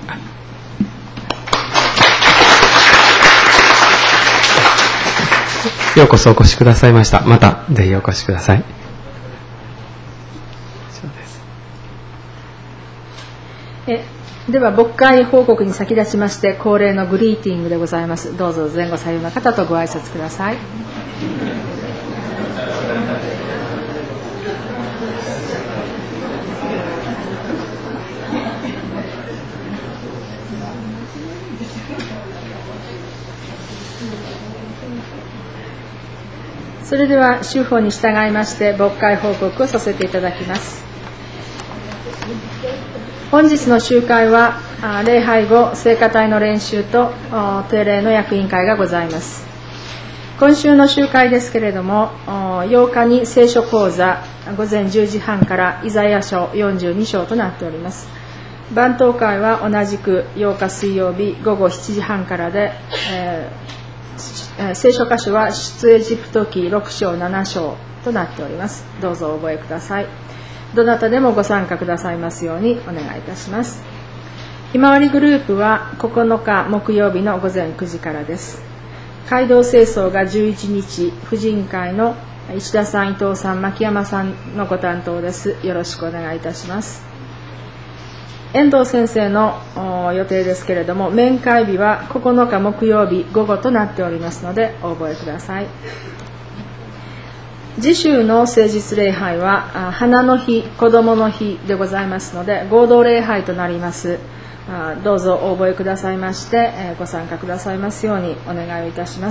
ようこそお越しくださいました。またぜひお越しください。 えでは牧会報告に先立ちまして恒例のグリーティングでございます。どうぞ前後左右の方とご挨拶ください。それでは州法に従いまして牧会報告をさせていただきます。本日の集会は礼拝後聖歌隊の練習と定例の役員会がございます。今週の集会ですけれども、ようかに聖書講座午前じゅうじはんからイザヤ書よんじゅうに章となっております。番頭会は同じくようか水曜日午後しちじはんからで、えー、聖書箇所は出エジプト記ろく章なな章となっております。どうぞお覚えください。どなたでもご参加くださいますようにお願いいたします。ひまわりグループはここのか木曜日のごぜんくじからです。街道清掃がじゅういちにち、婦人会の石田さん、伊藤さん、牧山さんのご担当です。よろしくお願いいたします。 遠藤先生の予定ですけれども、面会日はここのか木曜日午後となっておりますのでお覚えください。次週の誠実礼拝は花の日、子どもの日でございますので合同礼拝となります。どうぞお覚えくださいましてご参加くださいますようにお願いをいたします。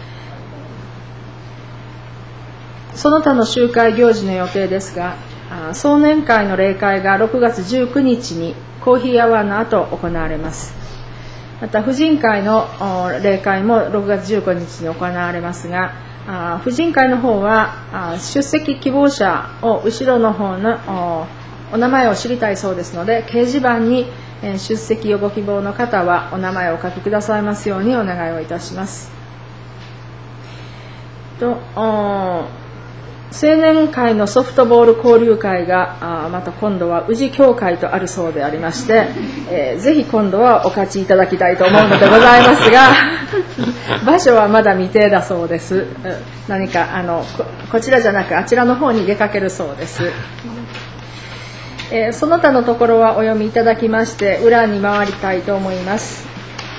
その他の集会行事の予定ですが、総年会の例会がろくがつじゅうくにちにコーヒーアワーの後行われます。また婦人会の例会もろくがつじゅうくにちに行われますが、婦人会の方は出席希望者を後ろの方のお名前を知りたいそうですので、掲示板に出席をご希望の方はお名前をお書きくださいますようにお願いをいたします。と青年会のソフトボール交流会がまた今度は宇治協会とあるそうでありまして、えー、ぜひ今度はお勝ちいただきたいと思うのでございますが場所はまだ未定だそうです。何かあの こ, こちらじゃなくあちらの方に出かけるそうです。えー、その他のところはお読みいただきまして裏に回りたいと思います。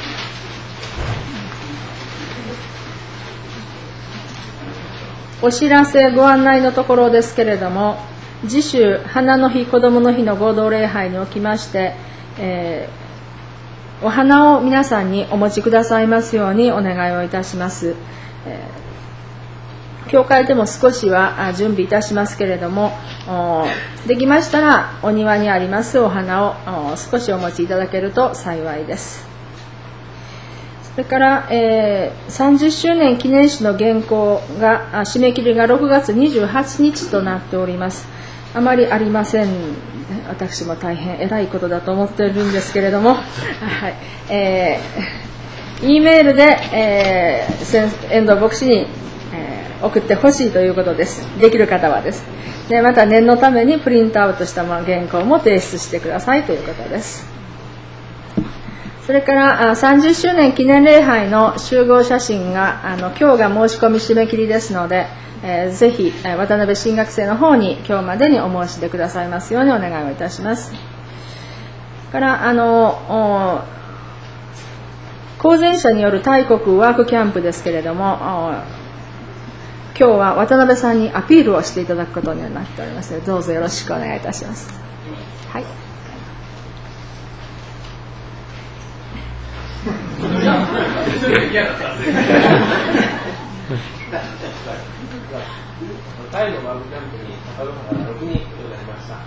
お知らせご案内のところですけれども、次週花の日、子どもの日の合同礼拝におきまして、えー、お花を皆さんにお持ちくださいますようにお願いをいたします。えー、教会でも少しは準備いたしますけれども、できましたらお庭にありますお花を少しお持ちいただけると幸いです。それから、えー、さんじゅっしゅうねん記念誌の原稿が締め切りがろくがつにじゅうはちにちとなっております。あまりありません。私も大変偉いことだと思っているんですけれども、はい、えー、E メールで、えー、遠藤牧師に、えー、送ってほしいということです。できる方はです。でまた念のためにプリントアウトした原稿も提出してくださいということです。それからさんじゅっしゅうねん記念礼拝の集合写真があの今日が申し込み締め切りですので、えー、ぜひ渡辺新学生の方に今日までにお申し出くださいますようにお願いをいたします。からあの公然者による大国ワークキャンプですけれども、今日は渡辺さんにアピールをしていただくことになっておりますので、どうぞよろしくお願いいたします。はい。 タイのワークキャンプに関わる方がろくにんございました。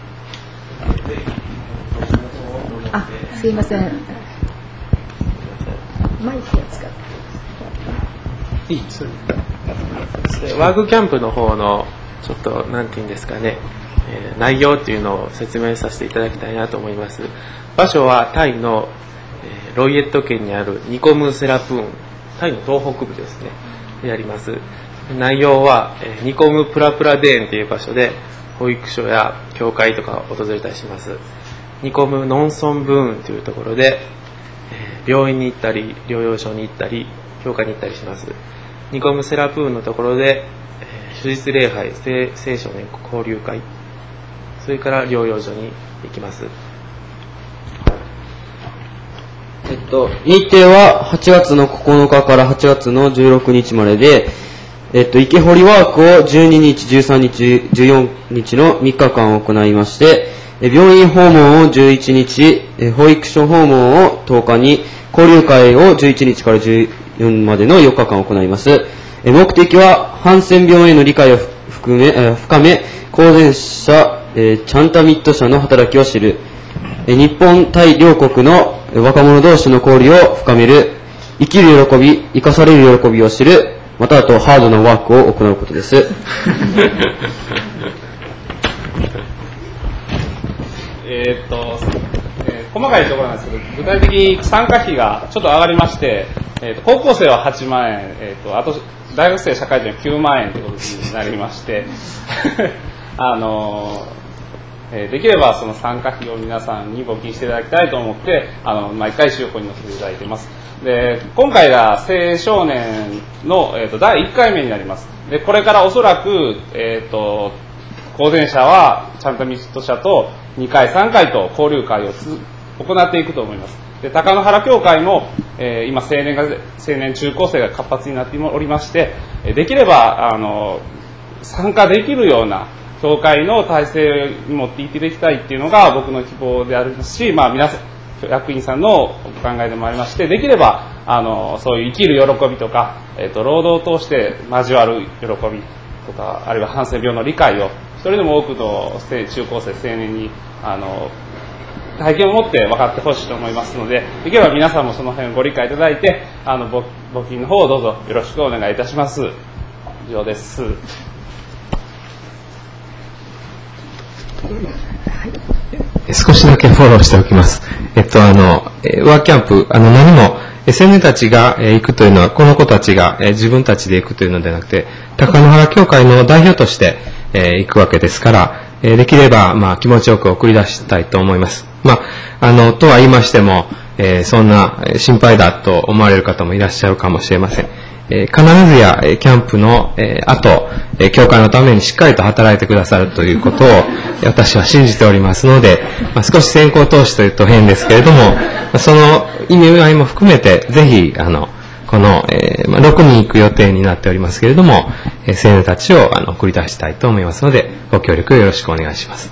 あ、すいません。マイクを使って。 いいそれワークキャンプの方のちょっとなんていうんですかね、えー、内容っていうのを説明させていただきたいなと思います。場所はタイのロイエット県にあるニコムセラプーン、タイの東北部ですねであります。内容はニコムプラプラデーンという場所で保育所や教会とかを訪れたりします。ニコムノンソンブーンというところで病院に行ったり療養所に行ったり教会に行ったりします。ニコムセラプーンのところで手術礼拝、聖書年交流会、それから療養所に行きます。 えっと、日程ははちがつのここのかからはちがつのじゅうろくにちまでで、えっと、池掘りワークをじゅうににち、じゅうさんにち、じゅうよっかのみっかかん行いまして、病院訪問をじゅういちにち、保育所訪問をとおかに、交流会をじゅういちにちからじゅうよっかまでのよっかかん行います。目的は、ハンセン病への理解を含め、深め、公然者、チャンタミット者の働きを知る。日本、タイ両国の若者同士の交流を深める。生きる喜び、生かされる喜びを知る。またあとハードなワークを行うことです。 えっと、えー、細かいところなんですけど、具体的に参加費がちょっと上がりまして、えー、と高校生ははちまんえん、えー、とあと大学生社会人はきゅうまんえんということになりましてあのーえー、できればその参加費を皆さんに募金していただきたいと思ってあの毎回集報に載せていただいています。で今回が青少年の、えー、とだいいっかいめになります。でこれからおそらく、えー、と公然者はちゃんとミスト社とにかいさんかいと交流会をつ行っていくと思います。で高野原教会も、えー、今青年が青年中高生が活発になっておりまして、できればあの参加できるような教会の体制に持っていただきたいっていうのが僕の希望でありますし、まあ、皆さん役員さんのお考えでもありまして、できればあのそういう生きる喜びとか、えー、と労働を通して交わる喜びとか、あるいはハンセン病の理解を一人でも多くの中高生青年にあの体験を持って分かってほしいと思いますので、できれば皆さんもその辺をご理解いただいて、あの募募金の方をどうぞよろしくお願いいたします。以上です。 少しだけフォローしておきます。えっと、あの、ワーキャンプ、あの、何も、青年たちが行くというのは、この子たちが自分たちで行くというのではなくて、高野原教会の代表として行くわけですから、できれば、まあ、気持ちよく送り出したいと思います。まあ、あの、とは言いましても、えー、そんな心配だと思われる方もいらっしゃるかもしれません。えー、必ずや、キャンプの、えー、後、教会のためにしっかりと働いてくださるということを私は信じておりますので、まあ、少し先行投資というと変ですけれども、その意味合いも含めて、ぜひ、あの、この、えーまあ、ろくにん行く予定になっておりますけれども、えー、青年たちをあの送り出したいと思いますので、ご協力よろしくお願いします。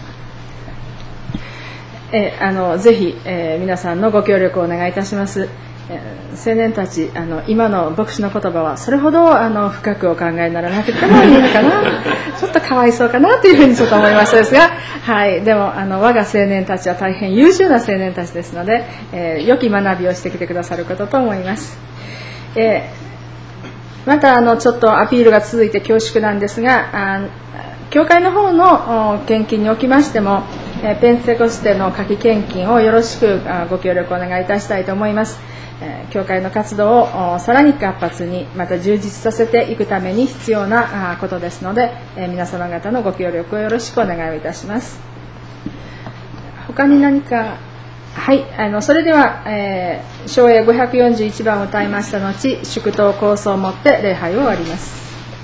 えー、あのぜひ、えー、皆さんのご協力をお願いいたします。えー、青年たち、あの今の牧師の言葉はそれほどあの深くお考えにならなくてもいいのかなちょっとかわいそうかなというふうにちょっと思いましたですが、はい、でもあの我が青年たちは大変優秀な青年たちですので、えー、良き学びをしてきてくださることと思います。えー、またあのちょっとアピールが続いて恐縮なんですが、あ教会の方の献金におきましても、えー、ペンテコステの夏季献金をよろしくご協力お願いいたしたいと思います。えー、教会の活動をさらに活発にまた充実させていくために必要なことですので、えー、皆様方のご協力をよろしくお願いいたします。他に何か、はい、あのそれでは、えー、唱詠ごひゃくよんじゅういちばんを歌いました後、祝祷構想をもって礼拝を終わります。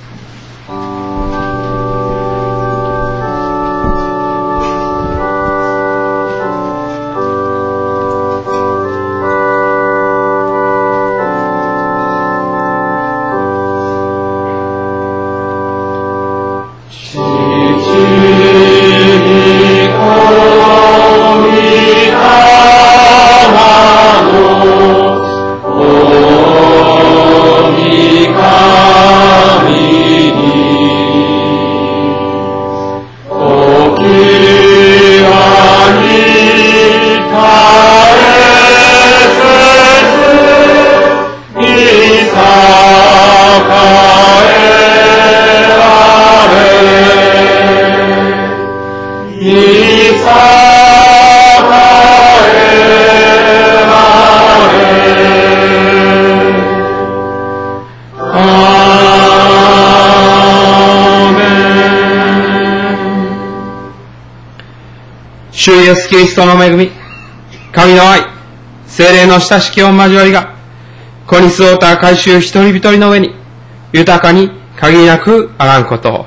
主イエスキリストの恵み、神の愛、聖霊の親しき御交わりが、子に座った改宗一人一人の上に、豊かに限りなくあらんことを。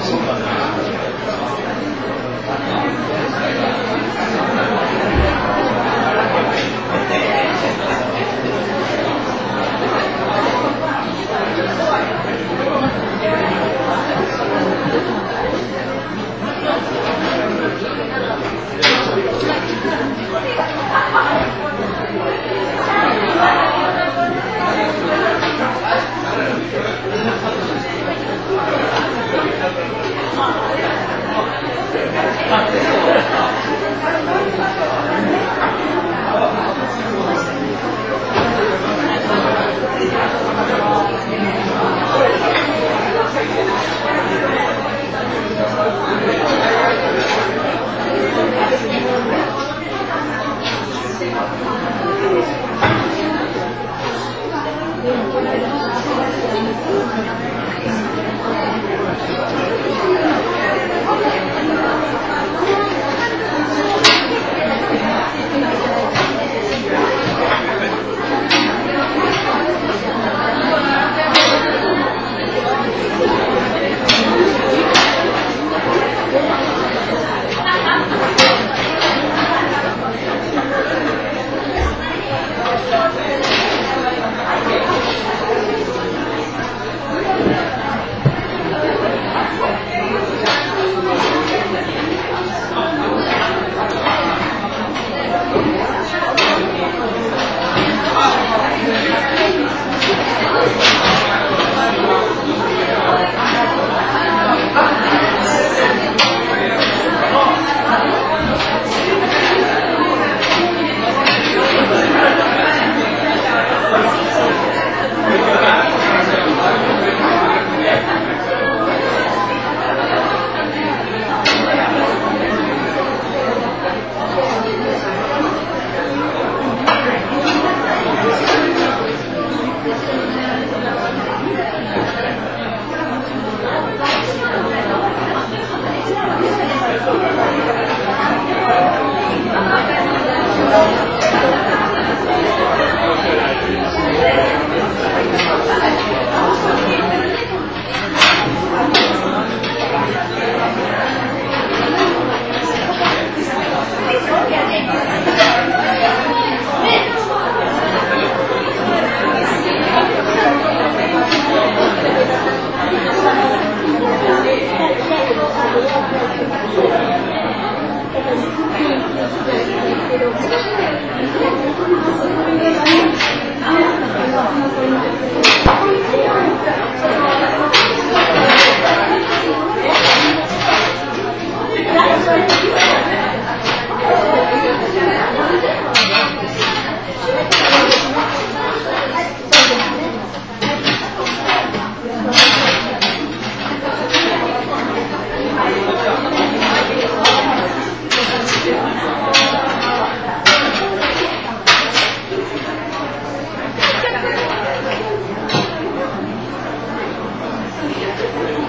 す。